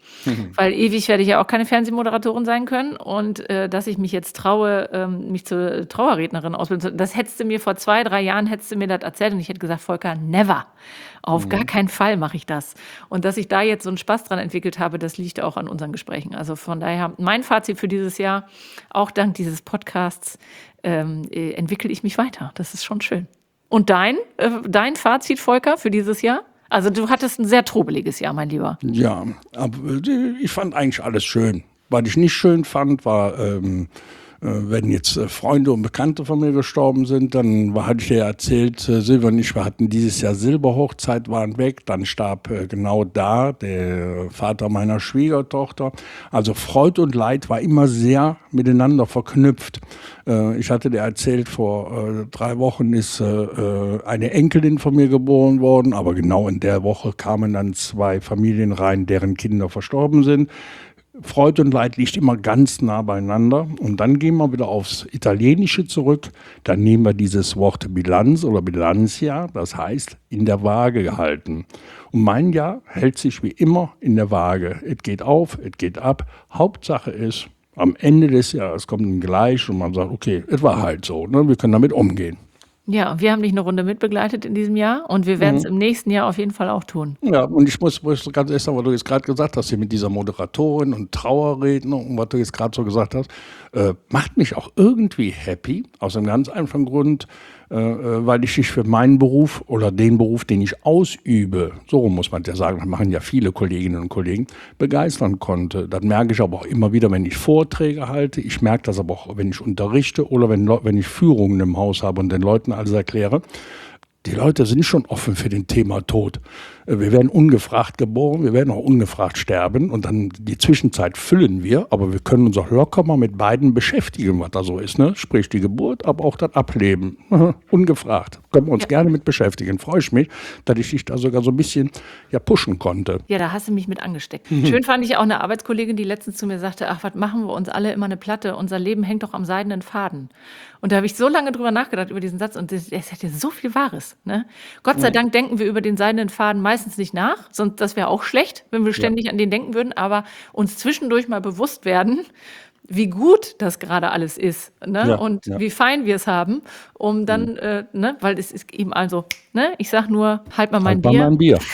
[SPEAKER 2] Mhm. Weil ewig werde ich ja auch keine Fernsehmoderatorin sein können. Und äh, dass ich mich jetzt traue, ähm, mich zur Trauerrednerin ausbilden zu, das hättest du mir vor zwei, drei Jahren hättest du mir das erzählt und ich hätte gesagt, Volker, never. Auf mhm. gar keinen Fall mache ich das. Und dass ich da jetzt so einen Spaß dran entwickelt habe, das liegt auch an unseren Gesprächen. Also von daher, mein Fazit für dieses Jahr, auch dank dieses Podcasts, ähm, äh, entwickle ich mich weiter. Das ist schon schön. Und dein, äh, dein Fazit, Volker, für dieses Jahr? Also du hattest ein sehr trubeliges Jahr, mein Lieber.
[SPEAKER 3] Ja, aber ich fand eigentlich alles schön. Was ich nicht schön fand, war, ähm, äh, wenn jetzt äh, Freunde und Bekannte von mir gestorben sind, dann war, hatte ich dir erzählt, äh, Silvia und ich, wir hatten dieses Jahr Silberhochzeit, waren weg, dann starb äh, genau da der Vater meiner Schwiegertochter. Also Freud und Leid war immer sehr miteinander verknüpft. Äh, ich hatte dir erzählt, vor äh, drei Wochen ist äh, eine Enkelin von mir geboren worden, aber genau in der Woche kamen dann zwei Familien rein, deren Kinder verstorben sind. Freude und Leid liegt immer ganz nah beieinander. Und dann gehen wir wieder aufs Italienische zurück. Dann nehmen wir dieses Wort Bilanz oder Bilanzjahr, das heißt in der Waage gehalten. Und mein Jahr hält sich wie immer in der Waage. Es geht auf, es geht ab. Hauptsache ist, am Ende des Jahres kommt ein Gleich und man sagt, okay, es war halt so, ne? Wir können damit umgehen.
[SPEAKER 2] Ja, wir haben dich eine Runde mitbegleitet in diesem Jahr und wir werden es mhm. im nächsten Jahr auf jeden Fall auch tun.
[SPEAKER 3] Ja, und ich muss, muss ganz ehrlich sagen, was du jetzt gerade gesagt hast, hier mit dieser Moderatorin und Trauerredner und was du jetzt gerade so gesagt hast, äh, macht mich auch irgendwie happy, aus einem ganz einfachen Grund, äh, weil ich mich für meinen Beruf oder den Beruf, den ich ausübe, so muss man ja sagen, das machen ja viele Kolleginnen und Kollegen, begeistern konnte. Das merke ich aber auch immer wieder, wenn ich Vorträge halte. Ich merke das aber auch, wenn ich unterrichte oder wenn, wenn ich Führungen im Haus habe und den Leuten alles erkläre. Die Leute sind schon offen für den Thema Tod. Wir werden ungefragt geboren, wir werden auch ungefragt sterben und dann die Zwischenzeit füllen wir, aber wir können uns auch locker mal mit beiden beschäftigen, was da so ist, ne? Sprich die Geburt, aber auch das Ableben. Ungefragt. Können wir uns ja. gerne mit beschäftigen. Freue ich mich, dass ich dich da sogar so ein bisschen ja, pushen konnte.
[SPEAKER 2] Ja, da hast du mich mit angesteckt. Mhm. Schön fand ich auch eine Arbeitskollegin, die letztens zu mir sagte, ach, was machen wir uns alle immer eine Platte? Unser Leben hängt doch am seidenen Faden. Und da habe ich so lange drüber nachgedacht, über diesen Satz und es hat ja so viel Wahres. Ne? Gott sei mhm. Dank denken wir über den seidenen Faden meistens nicht nach, sonst das wäre auch schlecht, wenn wir ständig ja. an den denken würden, aber uns zwischendurch mal bewusst werden, wie gut das gerade alles ist, ne? Ja, und ja. wie fein wir es haben, um dann, mhm. äh, ne, weil es ist eben also, ne, ich sag nur, halt mal mein
[SPEAKER 3] halt
[SPEAKER 2] Bier.
[SPEAKER 3] Mal mein Bier.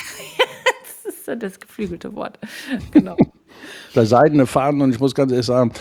[SPEAKER 2] Das ist das geflügelte Wort, genau.
[SPEAKER 3] Der seidene Faden, und ich muss ganz ehrlich sagen,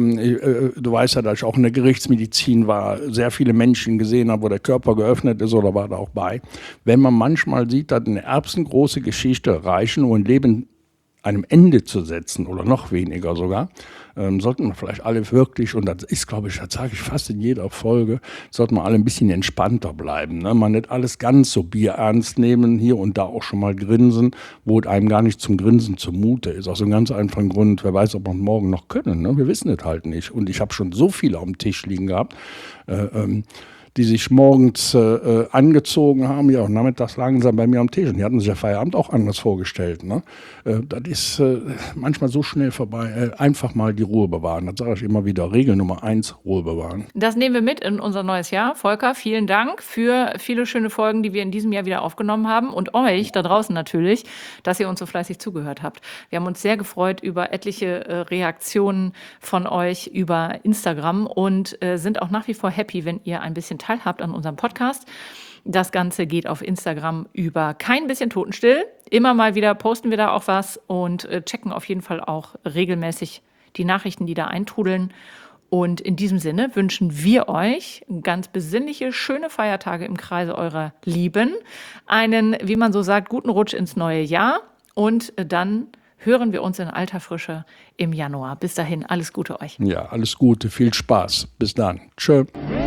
[SPEAKER 3] du weißt ja, dass ich auch in der Gerichtsmedizin war, sehr viele Menschen gesehen habe, wo der Körper geöffnet ist oder war da auch bei. Wenn man manchmal sieht, dass eine erbsengroße Geschichte reichen, um ein Leben einem Ende zu setzen oder noch weniger sogar, ähm, sollten wir vielleicht alle wirklich, und das ist, glaube ich, das sage ich fast in jeder Folge, sollten wir alle ein bisschen entspannter bleiben. Ne? Man nicht alles ganz so bierernst nehmen, hier und da auch schon mal grinsen, wo es einem gar nicht zum Grinsen zumute ist. Aus einem ganz einfachen Grund, wer weiß, ob wir morgen noch können. Ne? Wir wissen es halt nicht. Und ich habe schon so viele auf dem Tisch liegen gehabt, äh, ähm, die sich morgens äh, angezogen haben, ja, und nachmittags langsam bei mir am Tisch. Und die hatten sich ja Feierabend auch anders vorgestellt. Ne? Äh, das ist äh, manchmal so schnell vorbei. Äh, einfach mal die Ruhe bewahren. Das sage ich immer wieder. Regel Nummer eins, Ruhe bewahren.
[SPEAKER 2] Das nehmen wir mit in unser neues Jahr. Volker, vielen Dank für viele schöne Folgen, die wir in diesem Jahr wieder aufgenommen haben. Und euch da draußen natürlich, dass ihr uns so fleißig zugehört habt. Wir haben uns sehr gefreut über etliche äh, Reaktionen von euch über Instagram und äh, sind auch nach wie vor happy, wenn ihr ein bisschen teilhabt an unserem Podcast. Das Ganze geht auf Instagram über kein bisschen Totenstill. Immer mal wieder posten wir da auch was und äh, checken auf jeden Fall auch regelmäßig die Nachrichten, die da eintrudeln. Und in diesem Sinne wünschen wir euch ganz besinnliche, schöne Feiertage im Kreise eurer Lieben. Einen, wie man so sagt, guten Rutsch ins neue Jahr. Und äh, dann hören wir uns in alter Frische im Januar. Bis dahin, alles Gute euch.
[SPEAKER 3] Ja, alles Gute, viel Spaß. Bis dann. Tschö.